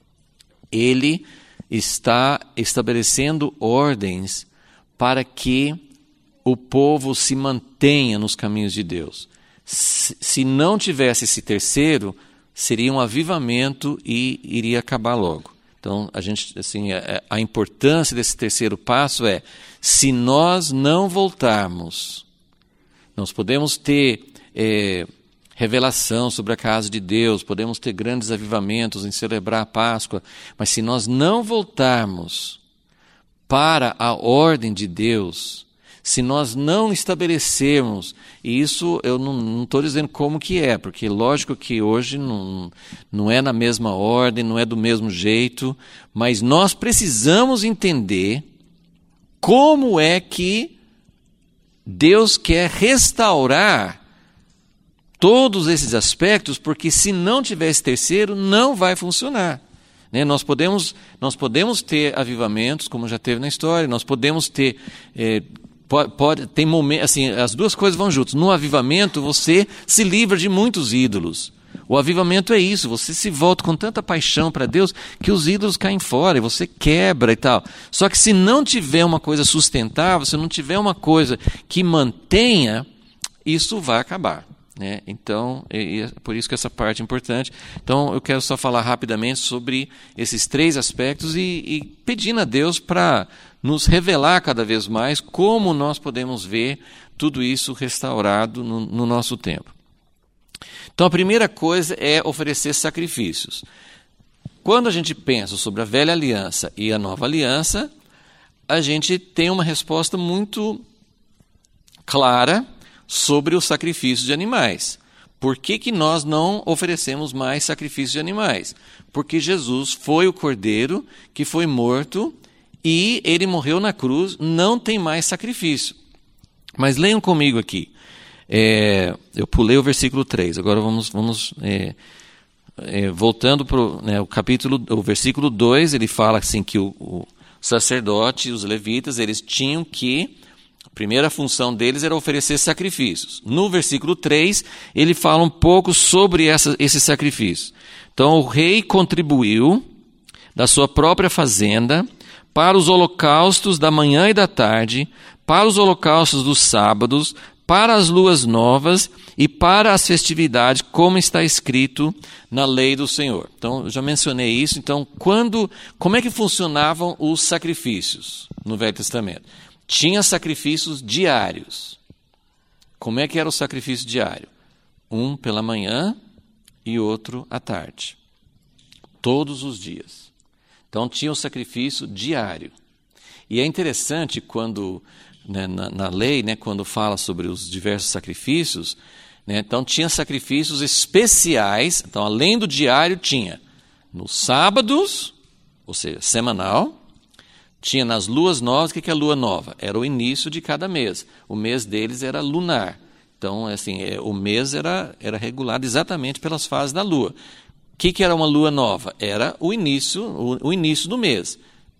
ele está estabelecendo ordens para que o povo se mantenha nos caminhos de Deus. Se, se não tivesse esse terceiro, seria um avivamento e iria acabar logo. Então, a gente, assim, a, a importância desse terceiro passo é, se nós não voltarmos, nós podemos ter é, revelação sobre a casa de Deus, podemos ter grandes avivamentos em celebrar a Páscoa, mas se nós não voltarmos para a ordem de Deus, se nós não estabelecermos, e isso eu não estou dizendo como que é, porque lógico que hoje não, não é na mesma ordem, não é do mesmo jeito, mas nós precisamos entender como é que Deus quer restaurar todos esses aspectos, porque se não tiver esse terceiro, não vai funcionar. Né? Nós podemos, nós podemos ter avivamentos, como já teve na história, nós podemos ter... É, Pode, pode, tem momento, assim, as duas coisas vão juntas. No avivamento, você se livra de muitos ídolos. O avivamento é isso, você se volta com tanta paixão para Deus que os ídolos caem fora e você quebra e tal. Só que se não tiver uma coisa sustentável, se não tiver uma coisa que mantenha, isso vai acabar. Né? Então, é por isso que essa parte é importante. Então, eu quero só falar rapidamente sobre esses três aspectos e, e pedindo a Deus para nos revelar cada vez mais como nós podemos ver tudo isso restaurado no, no nosso tempo. Então, a primeira coisa é oferecer sacrifícios. Quando a gente pensa sobre a velha aliança e a nova aliança, a gente tem uma resposta muito clara sobre o sacrifício de animais. Por que que nós não oferecemos mais sacrifício de animais? Porque Jesus foi o cordeiro que foi morto e ele morreu na cruz, não tem mais sacrifício. Mas leiam comigo aqui. É, eu pulei o versículo três, agora vamos, vamos é, é, voltando para né, o capítulo, o versículo dois, ele fala assim que o, o sacerdote e os levitas, eles tinham que, a primeira função deles era oferecer sacrifícios. No versículo três, ele fala um pouco sobre essa, esses sacrifícios. Então, o rei contribuiu da sua própria fazenda para os holocaustos da manhã e da tarde, para os holocaustos dos sábados, para as luas novas e para as festividades, como está escrito na lei do Senhor. Então, eu já mencionei isso. Então, quando, como é que funcionavam os sacrifícios no Velho Testamento? Tinha sacrifícios diários. Como é que era o sacrifício diário? Um pela manhã e outro à tarde. Todos os dias. Então, tinha o sacrifício diário. E é interessante quando, né, na, na lei, né, quando fala sobre os diversos sacrifícios, né, então tinha sacrifícios especiais. Então, além do diário, tinha nos sábados, ou seja, semanal, tinha nas luas novas. O que é a lua nova? Era o início de cada mês. O mês deles era lunar. Então, assim, é, o mês era, era regulado exatamente pelas fases da lua. O que, que era uma lua nova? Era o início, o, o início do mês.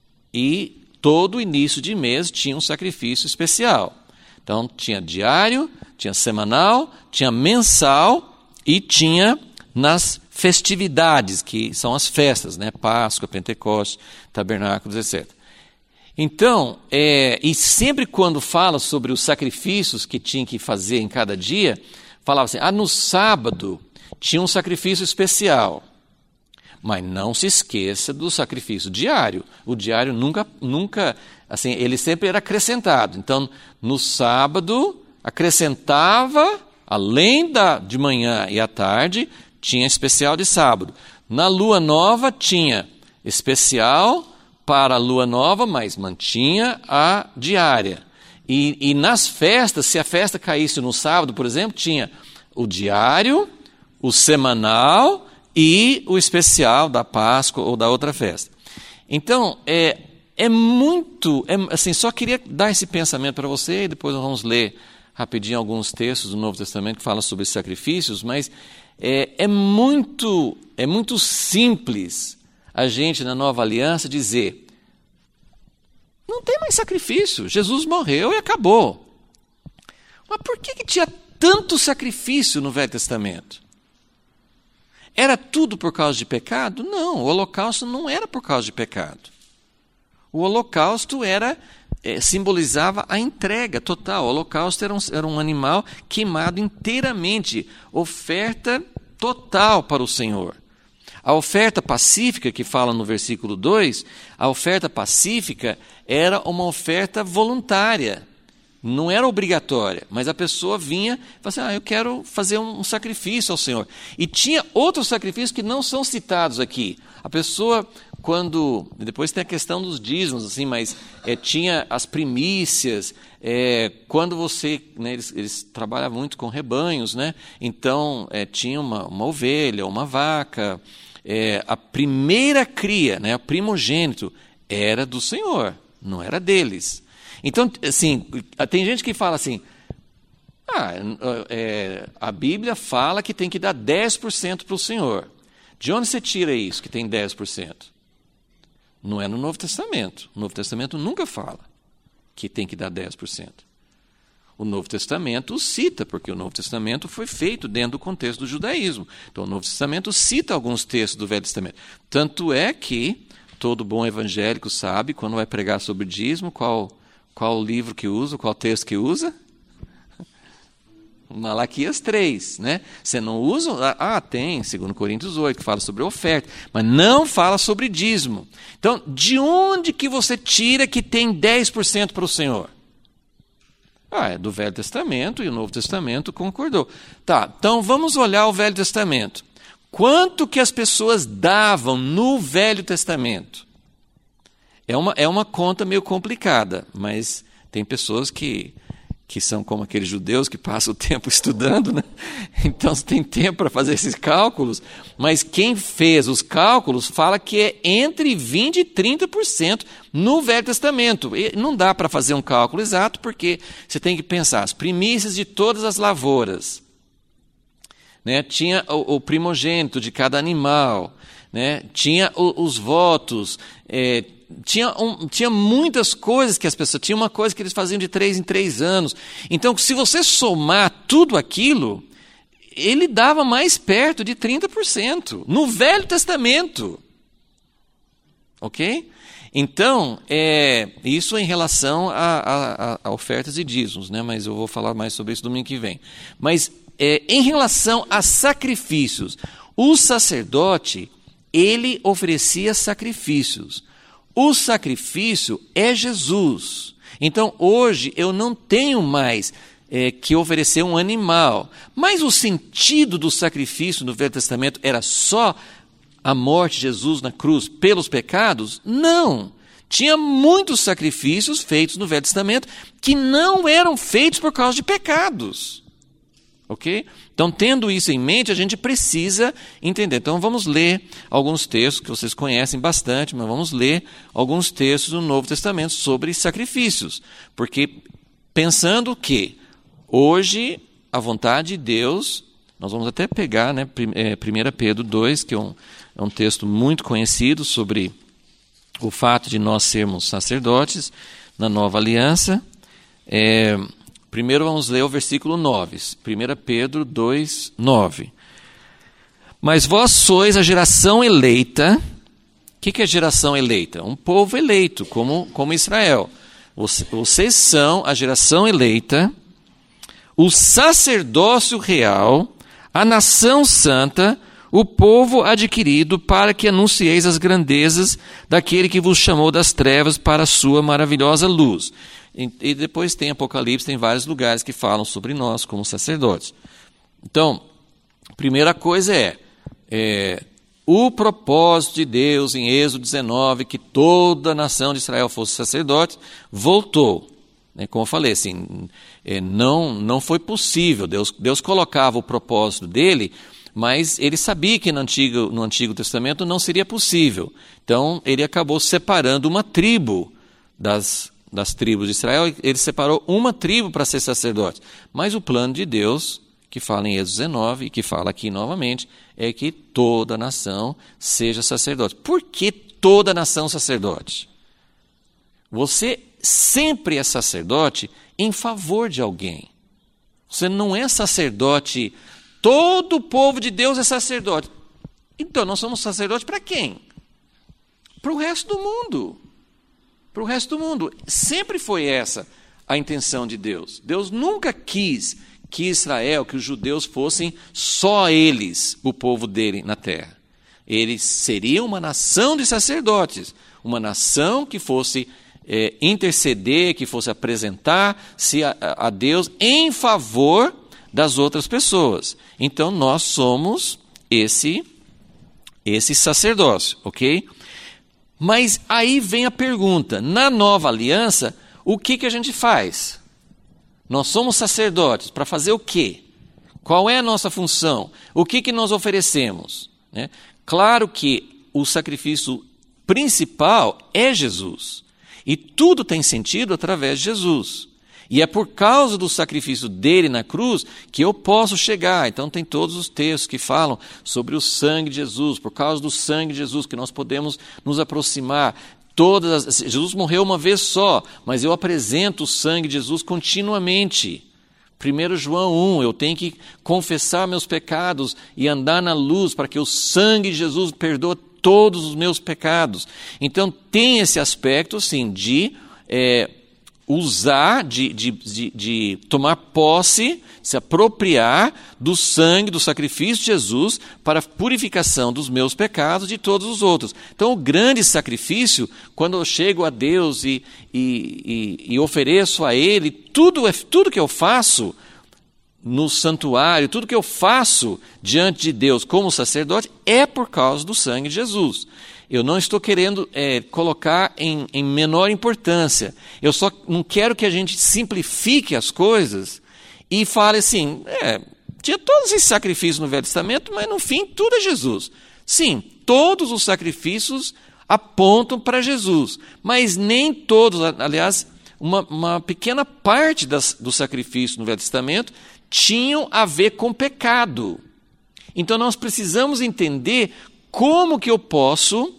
E todo início de mês tinha um sacrifício especial. Então, tinha diário, tinha semanal, tinha mensal e tinha nas festividades, que são as festas, né? Páscoa, Pentecostes, tabernáculos, etcétera. Então, é, e sempre quando fala sobre os sacrifícios que tinha que fazer em cada dia, falava assim, ah, no sábado tinha um sacrifício especial. Mas não se esqueça do sacrifício diário. O diário nunca, nunca, assim, ele sempre era acrescentado. Então, no sábado, acrescentava, além da de manhã e à tarde, tinha especial de sábado. Na lua nova, tinha especial para a lua nova, mas mantinha a diária. E, e nas festas, se a festa caísse no sábado, por exemplo, tinha o diário, o semanal e o especial da Páscoa ou da outra festa. Então, é, é muito... É, assim, só queria dar esse pensamento para você, e depois nós vamos ler rapidinho alguns textos do Novo Testamento que falam sobre sacrifícios, mas é, é, muito, é muito simples a gente, na Nova Aliança, dizer: não tem mais sacrifício, Jesus morreu e acabou. Mas por que, que tinha tanto sacrifício no Velho Testamento? Era tudo por causa de pecado? Não, o holocausto não era por causa de pecado. O holocausto era, é, simbolizava a entrega total. O holocausto era um, era um animal queimado inteiramente, oferta total para o Senhor. A oferta pacífica, que fala no versículo dois, a oferta pacífica era uma oferta voluntária, não era obrigatória, mas a pessoa vinha e falava assim: ah, eu quero fazer um sacrifício ao Senhor. E tinha outros sacrifícios que não são citados aqui. A pessoa, quando... Depois tem a questão dos dízimos, assim, mas é, tinha as primícias, é, quando você... Né, eles, eles trabalhavam muito com rebanhos, né? Então é, tinha uma, uma ovelha, uma vaca... É, a primeira cria, né, o primogênito, era do Senhor, não era deles. Então, assim, tem gente que fala assim: ah, é, a Bíblia fala que tem que dar dez por cento para o Senhor. De onde você tira isso, que tem dez por cento? Não é no Novo Testamento. O Novo Testamento nunca fala que tem que dar dez por cento. O Novo Testamento o cita, porque o Novo Testamento foi feito dentro do contexto do judaísmo. Então, o Novo Testamento cita alguns textos do Velho Testamento. Tanto é que todo bom evangélico sabe, quando vai pregar sobre dízimo, qual, qual livro que usa, qual texto que usa? Malaquias três, né? Você não usa? Ah, tem, segundo Coríntios oito, que fala sobre oferta, mas não fala sobre dízimo. Então, de onde que você tira que tem dez por cento para o Senhor? Ah, é do Velho Testamento, e o Novo Testamento concordou. Tá, então vamos olhar o Velho Testamento. Quanto que as pessoas davam no Velho Testamento? É uma, é uma conta meio complicada, mas tem pessoas que, que são como aqueles judeus que passam o tempo estudando, né? Então você tem tempo para fazer esses cálculos, mas quem fez os cálculos fala que é entre vinte por cento e trinta por cento no Velho Testamento. E não dá para fazer um cálculo exato, porque você tem que pensar as primícias de todas as lavouras, né? Tinha o, o primogênito de cada animal, né? Tinha o, os votos, é, tinha, um, tinha muitas coisas que as pessoas... Tinha uma coisa que eles faziam de três em três anos. Então, se você somar tudo aquilo, ele dava mais perto de trinta por cento no Velho Testamento. Ok? Então, é, isso em relação a, a, a ofertas e dízimos, né? Mas eu vou falar mais sobre isso domingo que vem. Mas é, em relação a sacrifícios, o sacerdote, ele oferecia sacrifícios. O sacrifício é Jesus. Então, hoje, eu não tenho mais é, que oferecer um animal. Mas o sentido do sacrifício no Velho Testamento era só a morte de Jesus na cruz pelos pecados? Não. Tinha muitos sacrifícios feitos no Velho Testamento que não eram feitos por causa de pecados. Ok? Então, tendo isso em mente, a gente precisa entender. Então, vamos ler alguns textos que vocês conhecem bastante, mas vamos ler alguns textos do Novo Testamento sobre sacrifícios. Porque, pensando que hoje a vontade de Deus, nós vamos até pegar, né, primeira Pedro dois, que é um, é um texto muito conhecido sobre o fato de nós sermos sacerdotes na nova aliança. É... Primeiro vamos ler o versículo nove, primeira Pedro dois, nove. Mas vós sois a geração eleita. O que, que é geração eleita? Um povo eleito, como, como Israel. Vocês são a geração eleita, o sacerdócio real, a nação santa, o povo adquirido, para que anuncieis as grandezas daquele que vos chamou das trevas para a sua maravilhosa luz. E depois tem Apocalipse, tem vários lugares que falam sobre nós como sacerdotes. Então, primeira coisa é, é o propósito de Deus em Êxodo dezenove, que toda a nação de Israel fosse sacerdote, voltou. Como eu falei, assim, não, não foi possível. Deus, Deus colocava o propósito dele, mas ele sabia que no Antigo, no Antigo Testamento não seria possível. Então, ele acabou separando uma tribo das, das tribos de Israel. Ele separou uma tribo para ser sacerdote. Mas o plano de Deus, que fala em Êxodo dezenove, e que fala aqui novamente, é que toda nação seja sacerdote. Por que toda nação sacerdote? Você sempre é sacerdote em favor de alguém. Você não é sacerdote, todo o povo de Deus é sacerdote. Então, nós somos sacerdotes para quem? Para o resto do mundo. Para o resto do mundo. Sempre foi essa a intenção de Deus. Deus nunca quis que Israel, que os judeus fossem só eles, o povo dele na terra. Eles seriam uma nação de sacerdotes, uma nação que fosse é, interceder, que fosse apresentar-se a, a Deus em favor das outras pessoas. Então, nós somos esse, esse sacerdócio, ok? Mas aí vem a pergunta, na nova aliança, o que, que a gente faz? Nós somos sacerdotes, para fazer o quê? Qual é a nossa função? O que, que nós oferecemos? Né? Claro que o sacrifício principal é Jesus. E tudo tem sentido através de Jesus. E é por causa do sacrifício dele na cruz que eu posso chegar. Então tem todos os textos que falam sobre o sangue de Jesus. Por causa do sangue de Jesus que nós podemos nos aproximar. Todas as... Jesus morreu uma vez só, mas eu apresento o sangue de Jesus continuamente. primeiro João um, eu tenho que confessar meus pecados e andar na luz para que o sangue de Jesus perdoe todos os meus pecados. Então tem esse aspecto, sim, de é, usar, de, de, de, de tomar posse, se apropriar do sangue, do sacrifício de Jesus para a purificação dos meus pecados e de todos os outros. Então o grande sacrifício, quando eu chego a Deus e, e, e, e ofereço a Ele, tudo, é, tudo que eu faço no santuário, tudo que eu faço diante de Deus como sacerdote é por causa do sangue de Jesus. Eu não estou querendo é, colocar em, em menor importância. Eu só não quero que a gente simplifique as coisas e fale assim, é, tinha todos esses sacrifícios no Velho Testamento, mas no fim tudo é Jesus. Sim, todos os sacrifícios apontam para Jesus, mas nem todos, aliás, uma, uma pequena parte das, do sacrifício no Velho Testamento tinham a ver com pecado. Então nós precisamos entender como que eu posso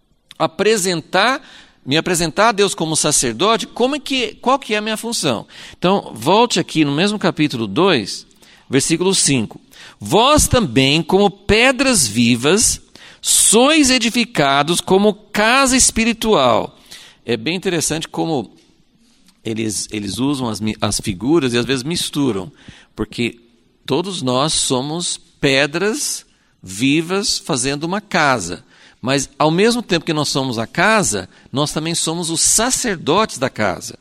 apresentar, me apresentar a Deus como sacerdote, como é que, qual que é a minha função. Então, volte aqui no mesmo capítulo dois, versículo cinco. Vós também, como pedras vivas, sois edificados como casa espiritual. É bem interessante como eles, eles usam as, as figuras e às vezes misturam, porque todos nós somos pedras vivas fazendo uma casa. Mas, ao mesmo tempo que nós somos a casa, nós também somos os sacerdotes da casa.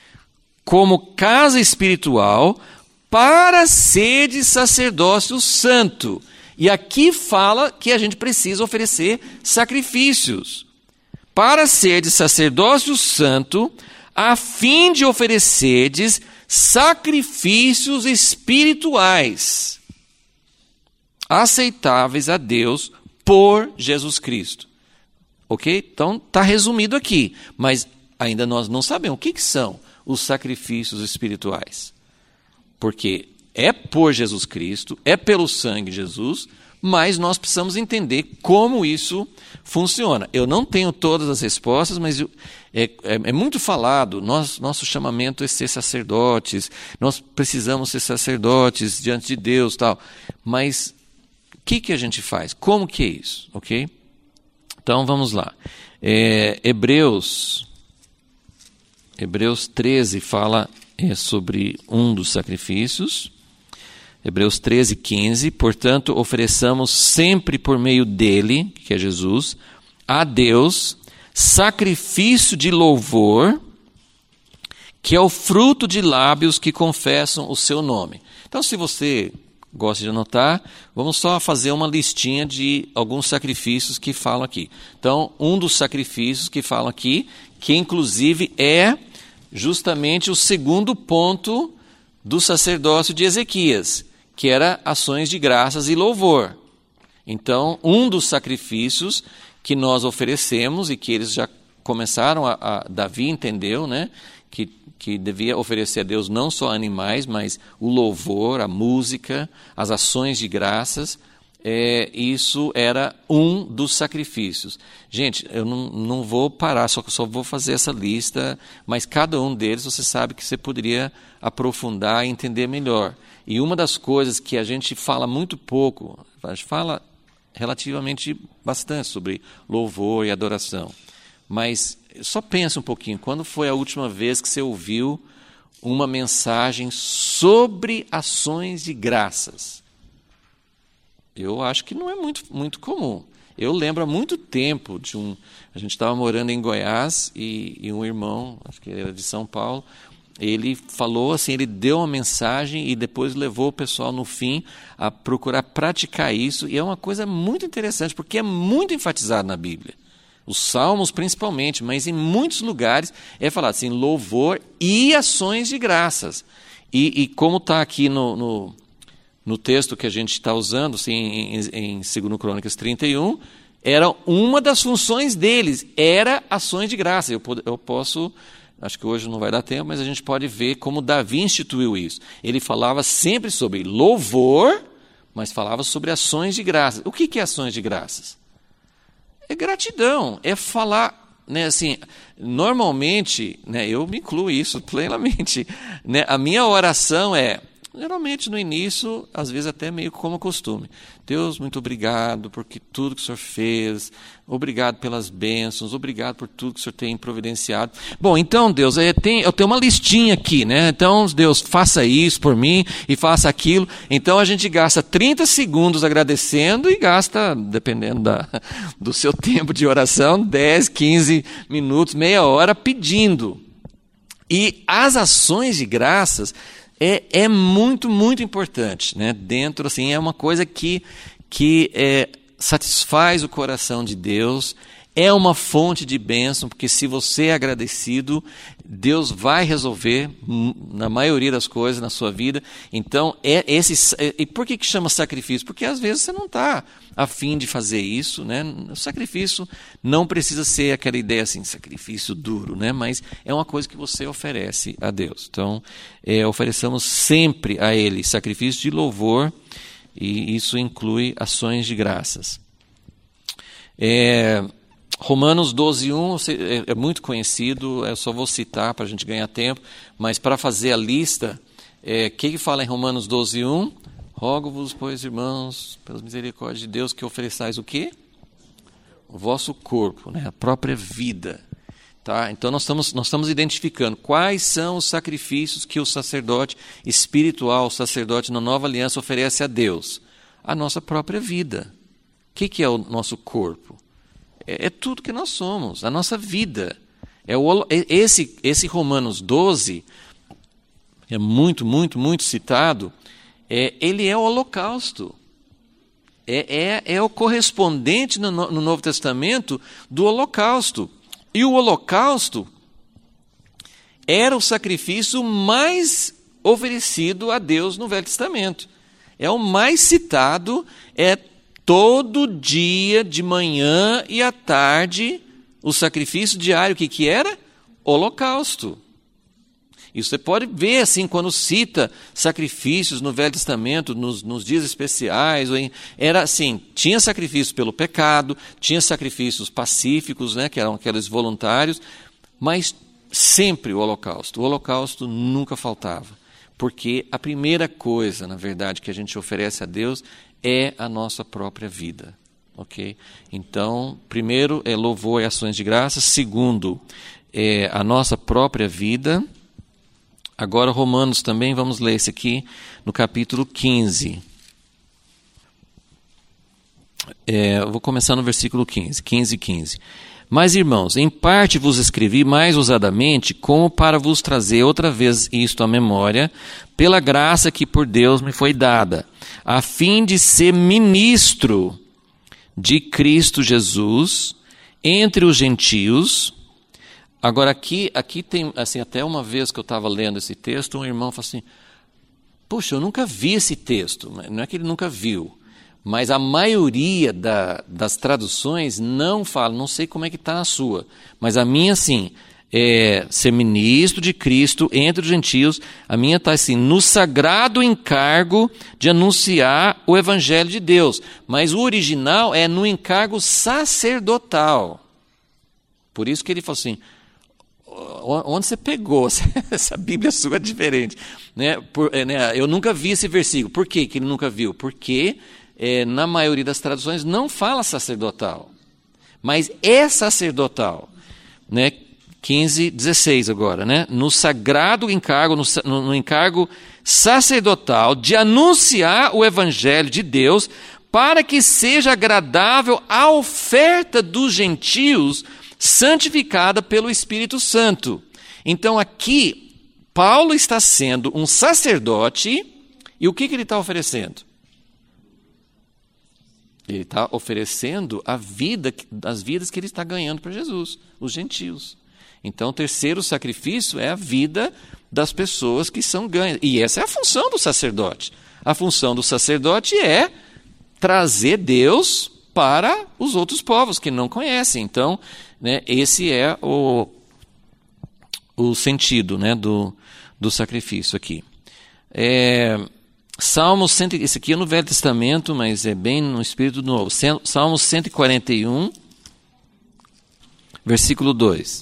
Como casa espiritual, para ser de sacerdócio santo. E aqui fala que a gente precisa oferecer sacrifícios. Para ser de sacerdócio santo, a fim de oferecerdes sacrifícios espirituais, aceitáveis a Deus por Jesus Cristo. Ok? Então, está resumido aqui. Mas ainda nós não sabemos o que, que são os sacrifícios espirituais. Porque é por Jesus Cristo, é pelo sangue de Jesus, mas nós precisamos entender como isso funciona. Eu não tenho todas as respostas, mas eu, é, é, é muito falado, nós, nosso chamamento é ser sacerdotes, nós precisamos ser sacerdotes diante de Deus, tal. Mas o que, que a gente faz? Como que é isso? Ok? Então vamos lá. É, Hebreus, Hebreus treze fala é, sobre um dos sacrifícios. Hebreus treze, quinze, portanto, ofereçamos sempre por meio dele, que é Jesus, a Deus, sacrifício de louvor, que é o fruto de lábios que confessam o seu nome. Então, se você gosta de anotar, vamos só fazer uma listinha de alguns sacrifícios que falam aqui. Então, um dos sacrifícios que falam aqui, que inclusive é justamente o segundo ponto do sacerdócio de Ezequias, que era ações de graças e louvor. Então, um dos sacrifícios que nós oferecemos e que eles já começaram, a, a Davi entendeu, né, que, que devia oferecer a Deus não só animais, mas o louvor, a música, as ações de graças. É, isso era um dos sacrifícios. Gente, eu não, não vou parar, só, só vou fazer essa lista, mas cada um deles você sabe que você poderia aprofundar e entender melhor. E uma das coisas que a gente fala muito pouco, a gente fala relativamente bastante sobre louvor e adoração, mas só pensa um pouquinho, quando foi a última vez que você ouviu uma mensagem sobre ações de graças? Eu acho que não é muito, muito comum. Eu lembro há muito tempo de um... A gente estava morando em Goiás e, e um irmão, acho que ele era de São Paulo, ele falou assim, ele deu uma mensagem e depois levou o pessoal no fim a procurar praticar isso. E é uma coisa muito interessante, porque é muito enfatizado na Bíblia. Os Salmos principalmente, mas em muitos lugares é falado assim, louvor e ações de graças. E, e como está aqui no... no No texto que a gente está usando, assim, em, em Segunda Crônicas trinta e um, era uma das funções deles, era ações de graça. Eu, eu posso, acho que hoje não vai dar tempo, mas a gente pode ver como Davi instituiu isso. Ele falava sempre sobre louvor, mas falava sobre ações de graças. O que, que é ações de graças? É gratidão, é falar... Né, assim, normalmente, né, eu me incluo isso plenamente, né, a minha oração é... Geralmente no início, às vezes até meio como costume. Deus, muito obrigado por tudo que o Senhor fez, obrigado pelas bênçãos, obrigado por tudo que o Senhor tem providenciado. Bom, então Deus, eu tenho, eu tenho uma listinha aqui, né? Então Deus, faça isso por mim e faça aquilo. Então a gente gasta trinta segundos agradecendo e gasta, dependendo da, do seu tempo de oração, dez, quinze minutos, meia hora pedindo. E as ações de graças... É, é muito, muito importante, né? Dentro, assim, é uma coisa que, que é, satisfaz o coração de Deus, é uma fonte de bênção, porque se você é agradecido, Deus vai resolver na maioria das coisas na sua vida. Então, é esse, é, e por que, que chama sacrifício? Porque às vezes você não está a fim de fazer isso, né? O sacrifício não precisa ser aquela ideia assim, sacrifício duro, né? Mas é uma coisa que você oferece a Deus. Então, é, ofereçamos sempre a Ele sacrifício de louvor, e isso inclui ações de graças. É... Romanos doze, um é muito conhecido, eu só vou citar para a gente ganhar tempo, mas para fazer a lista, o é, que, que fala em Romanos doze, um? Rogo-vos, pois, irmãos, pelas misericórdias de Deus, que ofereçais o quê? O vosso corpo, né? A própria vida. Tá? Então nós estamos, nós estamos identificando quais são os sacrifícios que o sacerdote espiritual, o sacerdote na nova aliança oferece a Deus. A nossa própria vida. O que, que é o nosso corpo? É tudo que nós somos, a nossa vida. É o, esse, esse Romanos doze, é muito, muito, muito citado, é, ele é o holocausto. É, é, é o correspondente no, no Novo Testamento do holocausto. E o holocausto era o sacrifício mais oferecido a Deus no Velho Testamento. É o mais citado, é todo dia, de manhã e à tarde, o sacrifício diário, o que, que era? Holocausto. E você pode ver, assim, quando cita sacrifícios no Velho Testamento, nos, nos dias especiais, era assim, tinha sacrifício pelo pecado, tinha sacrifícios pacíficos, né, que eram aqueles voluntários, mas sempre o holocausto. O holocausto nunca faltava, porque a primeira coisa, na verdade, que a gente oferece a Deus é a nossa própria vida, ok? Então, primeiro é louvor e ações de graça. Segundo, é a nossa própria vida. Agora, Romanos também, vamos ler esse aqui, no capítulo quinze. É, eu vou começar no versículo quinze, quinze, quinze. Mas, irmãos, em parte vos escrevi mais ousadamente, como para vos trazer outra vez isto à memória, pela graça que por Deus me foi dada, a fim de ser ministro de Cristo Jesus entre os gentios, agora aqui, aqui tem, assim, até uma vez que eu estava lendo esse texto, um irmão falou assim, puxa, eu nunca vi esse texto. Não é que ele nunca viu, mas a maioria da, das traduções não fala, não sei como é que está a sua, mas a minha, sim, é ser ministro de Cristo entre os gentios, a minha está assim, no sagrado encargo de anunciar o evangelho de Deus, mas o original é no encargo sacerdotal. Por isso que ele falou assim, onde você pegou? Essa Bíblia sua é diferente. Né? Por, é, né? Eu nunca vi esse versículo. Por que que ele nunca viu? Porque é, na maioria das traduções não fala sacerdotal, mas é sacerdotal. Né? quinze, dezesseis agora. Né? No sagrado encargo, no, no encargo sacerdotal de anunciar o evangelho de Deus para que seja agradável a oferta dos gentios santificada pelo Espírito Santo. Então aqui, Paulo está sendo um sacerdote, e o que, que ele está oferecendo? Ele está oferecendo a vida, as vidas que ele está ganhando para Jesus, os gentios. Então o terceiro sacrifício é a vida das pessoas que são ganhas. E essa é a função do sacerdote. A função do sacerdote é trazer Deus para os outros povos que não conhecem. Então, né, esse é o, o sentido, né, do, do sacrifício aqui. É, Salmo cem, esse aqui é no Velho Testamento, mas é bem no Espírito Novo. Salmo cento e quarenta e um, versículo dois.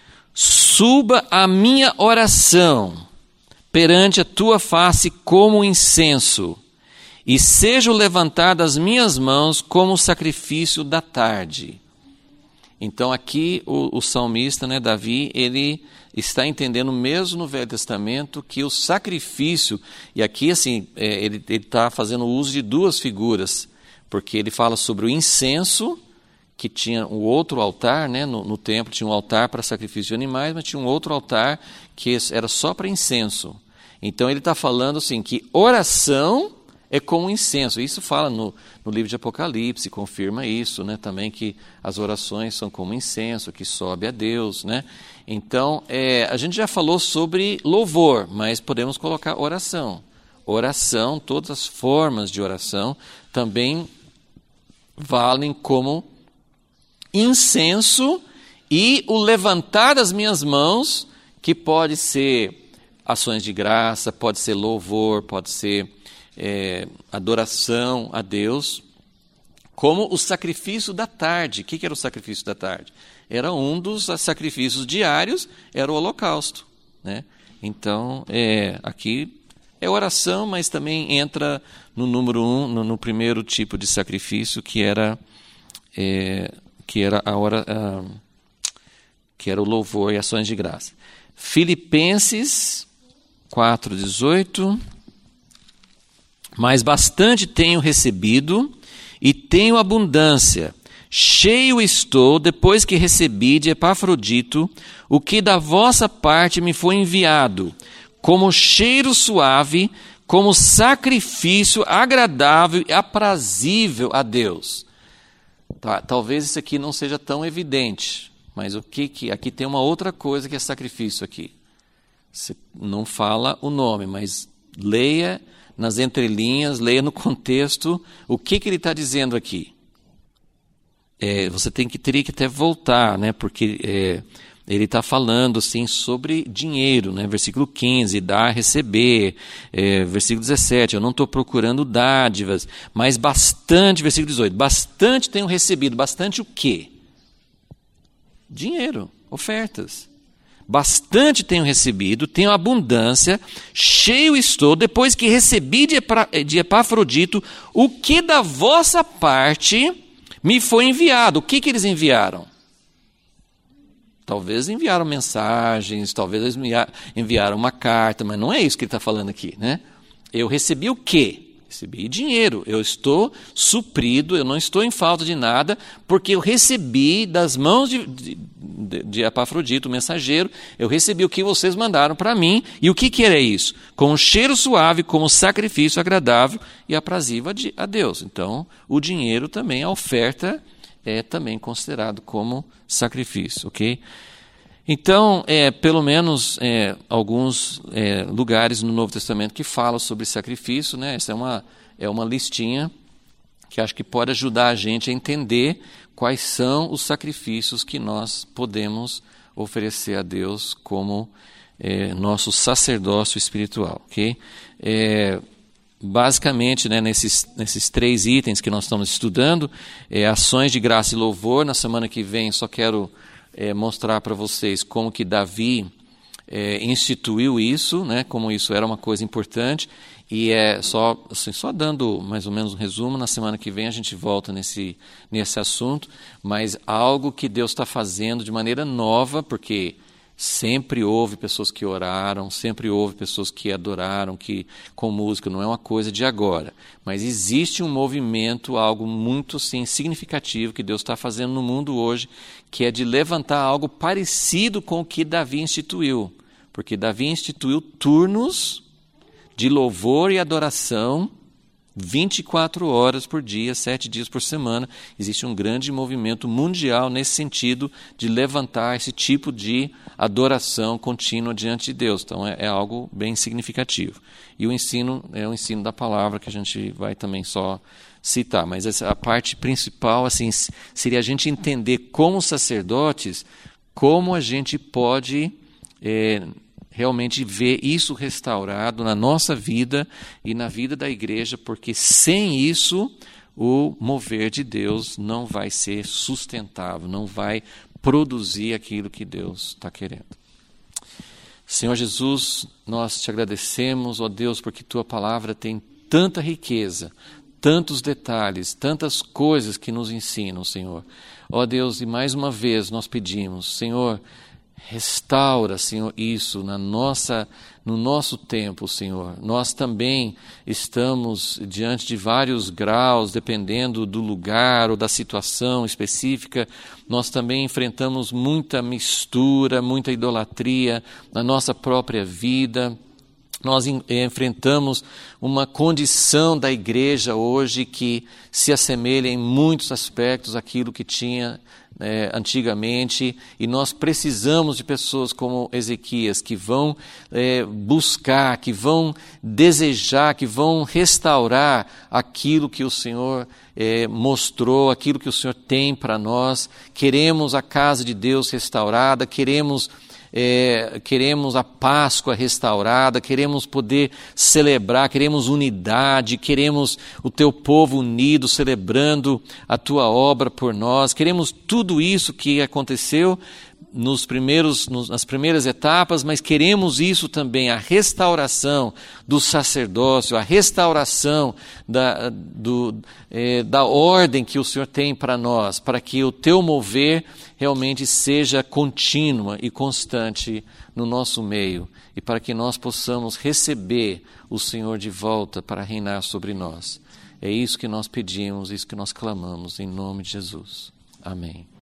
Suba a minha oração perante a tua face como incenso, e sejam levantadas as minhas mãos como o sacrifício da tarde. Então aqui o, o salmista, né, Davi, ele está entendendo mesmo no Velho Testamento que o sacrifício, e aqui assim, é, ele está fazendo uso de duas figuras, porque ele fala sobre o incenso, que tinha um outro altar, né, no, no templo tinha um altar para sacrifício de animais, mas tinha um outro altar que era só para incenso. Então ele está falando assim, que oração é como incenso. Isso fala no, no livro de Apocalipse, confirma isso, né? Também que as orações são como incenso, que sobe a Deus. Né? Então, é, a gente já falou sobre louvor, mas podemos colocar oração. Oração, todas as formas de oração também valem como incenso, e o levantar das minhas mãos, que pode ser ações de graça, pode ser louvor, pode ser É, adoração a Deus, como o sacrifício da tarde. O que, que era o sacrifício da tarde? Era um dos sacrifícios diários, era o holocausto. Né? Então, é, aqui é oração, mas também entra no número um, no, no primeiro tipo de sacrifício, que era, é, que era a hora, a, que era o louvor e ações de graça. Filipenses quatro, dezoito. Mas bastante tenho recebido e tenho abundância. Cheio estou, depois que recebi de Epafrodito o que da vossa parte me foi enviado, como cheiro suave, como sacrifício agradável e aprazível a Deus. Tá, talvez isso aqui não seja tão evidente, mas o que que aqui tem uma outra coisa que é sacrifício aqui. Você não fala o nome, mas leia nas entrelinhas, leia no contexto o que, que ele está dizendo aqui. É, você tem que, teria que até voltar, né, porque é, ele está falando assim, sobre dinheiro, né, versículo quinze, dar, receber, é, versículo dezessete, eu não estou procurando dádivas, mas bastante, versículo dezoito, bastante tenho recebido, bastante o quê? Dinheiro, ofertas. Bastante tenho recebido, tenho abundância, cheio estou, depois que recebi de Epafrodito o que da vossa parte me foi enviado. O que, que eles enviaram? Talvez enviaram mensagens, talvez eles enviaram uma carta, mas não é isso que ele está falando aqui. Né? Eu recebi o quê? Recebi dinheiro, eu estou suprido, eu não estou em falta de nada, porque eu recebi das mãos de, de, de Epafrodito, o mensageiro, eu recebi o que vocês mandaram para mim, e o que, que era isso? Com um cheiro suave, como sacrifício agradável e aprazível a Deus. Então, o dinheiro também, a oferta, é também considerado como sacrifício, ok? Então, é, pelo menos é, alguns é, lugares no Novo Testamento que falam sobre sacrifício, né? Essa é uma, é uma listinha que acho que pode ajudar a gente a entender quais são os sacrifícios que nós podemos oferecer a Deus como é, nosso sacerdócio espiritual. Okay? É, basicamente, né, nesses, nesses três itens que nós estamos estudando, é, ações de graça e louvor. Na semana que vem só quero É, mostrar para vocês como que Davi é, instituiu isso, né, como isso era uma coisa importante, e é só, assim, só dando mais ou menos um resumo, na semana que vem a gente volta nesse, nesse assunto, mas algo que Deus está fazendo de maneira nova, porque sempre houve pessoas que oraram, sempre houve pessoas que adoraram, que com música, não é uma coisa de agora, mas existe um movimento, algo muito sim, significativo que Deus está fazendo no mundo hoje, que é de levantar algo parecido com o que Davi instituiu, porque Davi instituiu turnos de louvor e adoração vinte e quatro horas por dia, sete dias por semana. Existe um grande movimento mundial nesse sentido de levantar esse tipo de adoração contínua diante de Deus. Então é, é algo bem significativo. E o ensino é o ensino da palavra que a gente vai também só citar. Mas essa, a parte principal assim, seria a gente entender como sacerdotes, como a gente pode é, realmente ver isso restaurado na nossa vida e na vida da igreja, porque sem isso o mover de Deus não vai ser sustentável, não vai produzir aquilo que Deus está querendo. Senhor Jesus, nós te agradecemos, ó Deus, porque tua palavra tem tanta riqueza, tantos detalhes, tantas coisas que nos ensinam, Senhor. Ó Deus, e mais uma vez nós pedimos, Senhor, restaura, Senhor, isso na nossa, no nosso tempo, Senhor. Nós também estamos diante de vários graus, dependendo do lugar ou da situação específica. Nós também enfrentamos muita mistura, muita idolatria na nossa própria vida. Nós enfrentamos uma condição da igreja hoje que se assemelha em muitos aspectos àquilo que tinha É, antigamente, e nós precisamos de pessoas como Ezequias, que vão é, buscar, que vão desejar, que vão restaurar aquilo que o Senhor é, mostrou, aquilo que o Senhor tem para nós. Queremos a casa de Deus restaurada, queremos É, queremos a Páscoa restaurada, queremos poder celebrar, queremos unidade, queremos o teu povo unido, celebrando a tua obra por nós, queremos tudo isso que aconteceu nos primeiros, nos, nas primeiras etapas, mas queremos isso também, a restauração do sacerdócio, a restauração da, do, é, da ordem que o Senhor tem para nós, para que o teu mover realmente seja contínua e constante no nosso meio, e para que nós possamos receber o Senhor de volta para reinar sobre nós. É isso que nós pedimos, isso que nós clamamos, em nome de Jesus. Amém.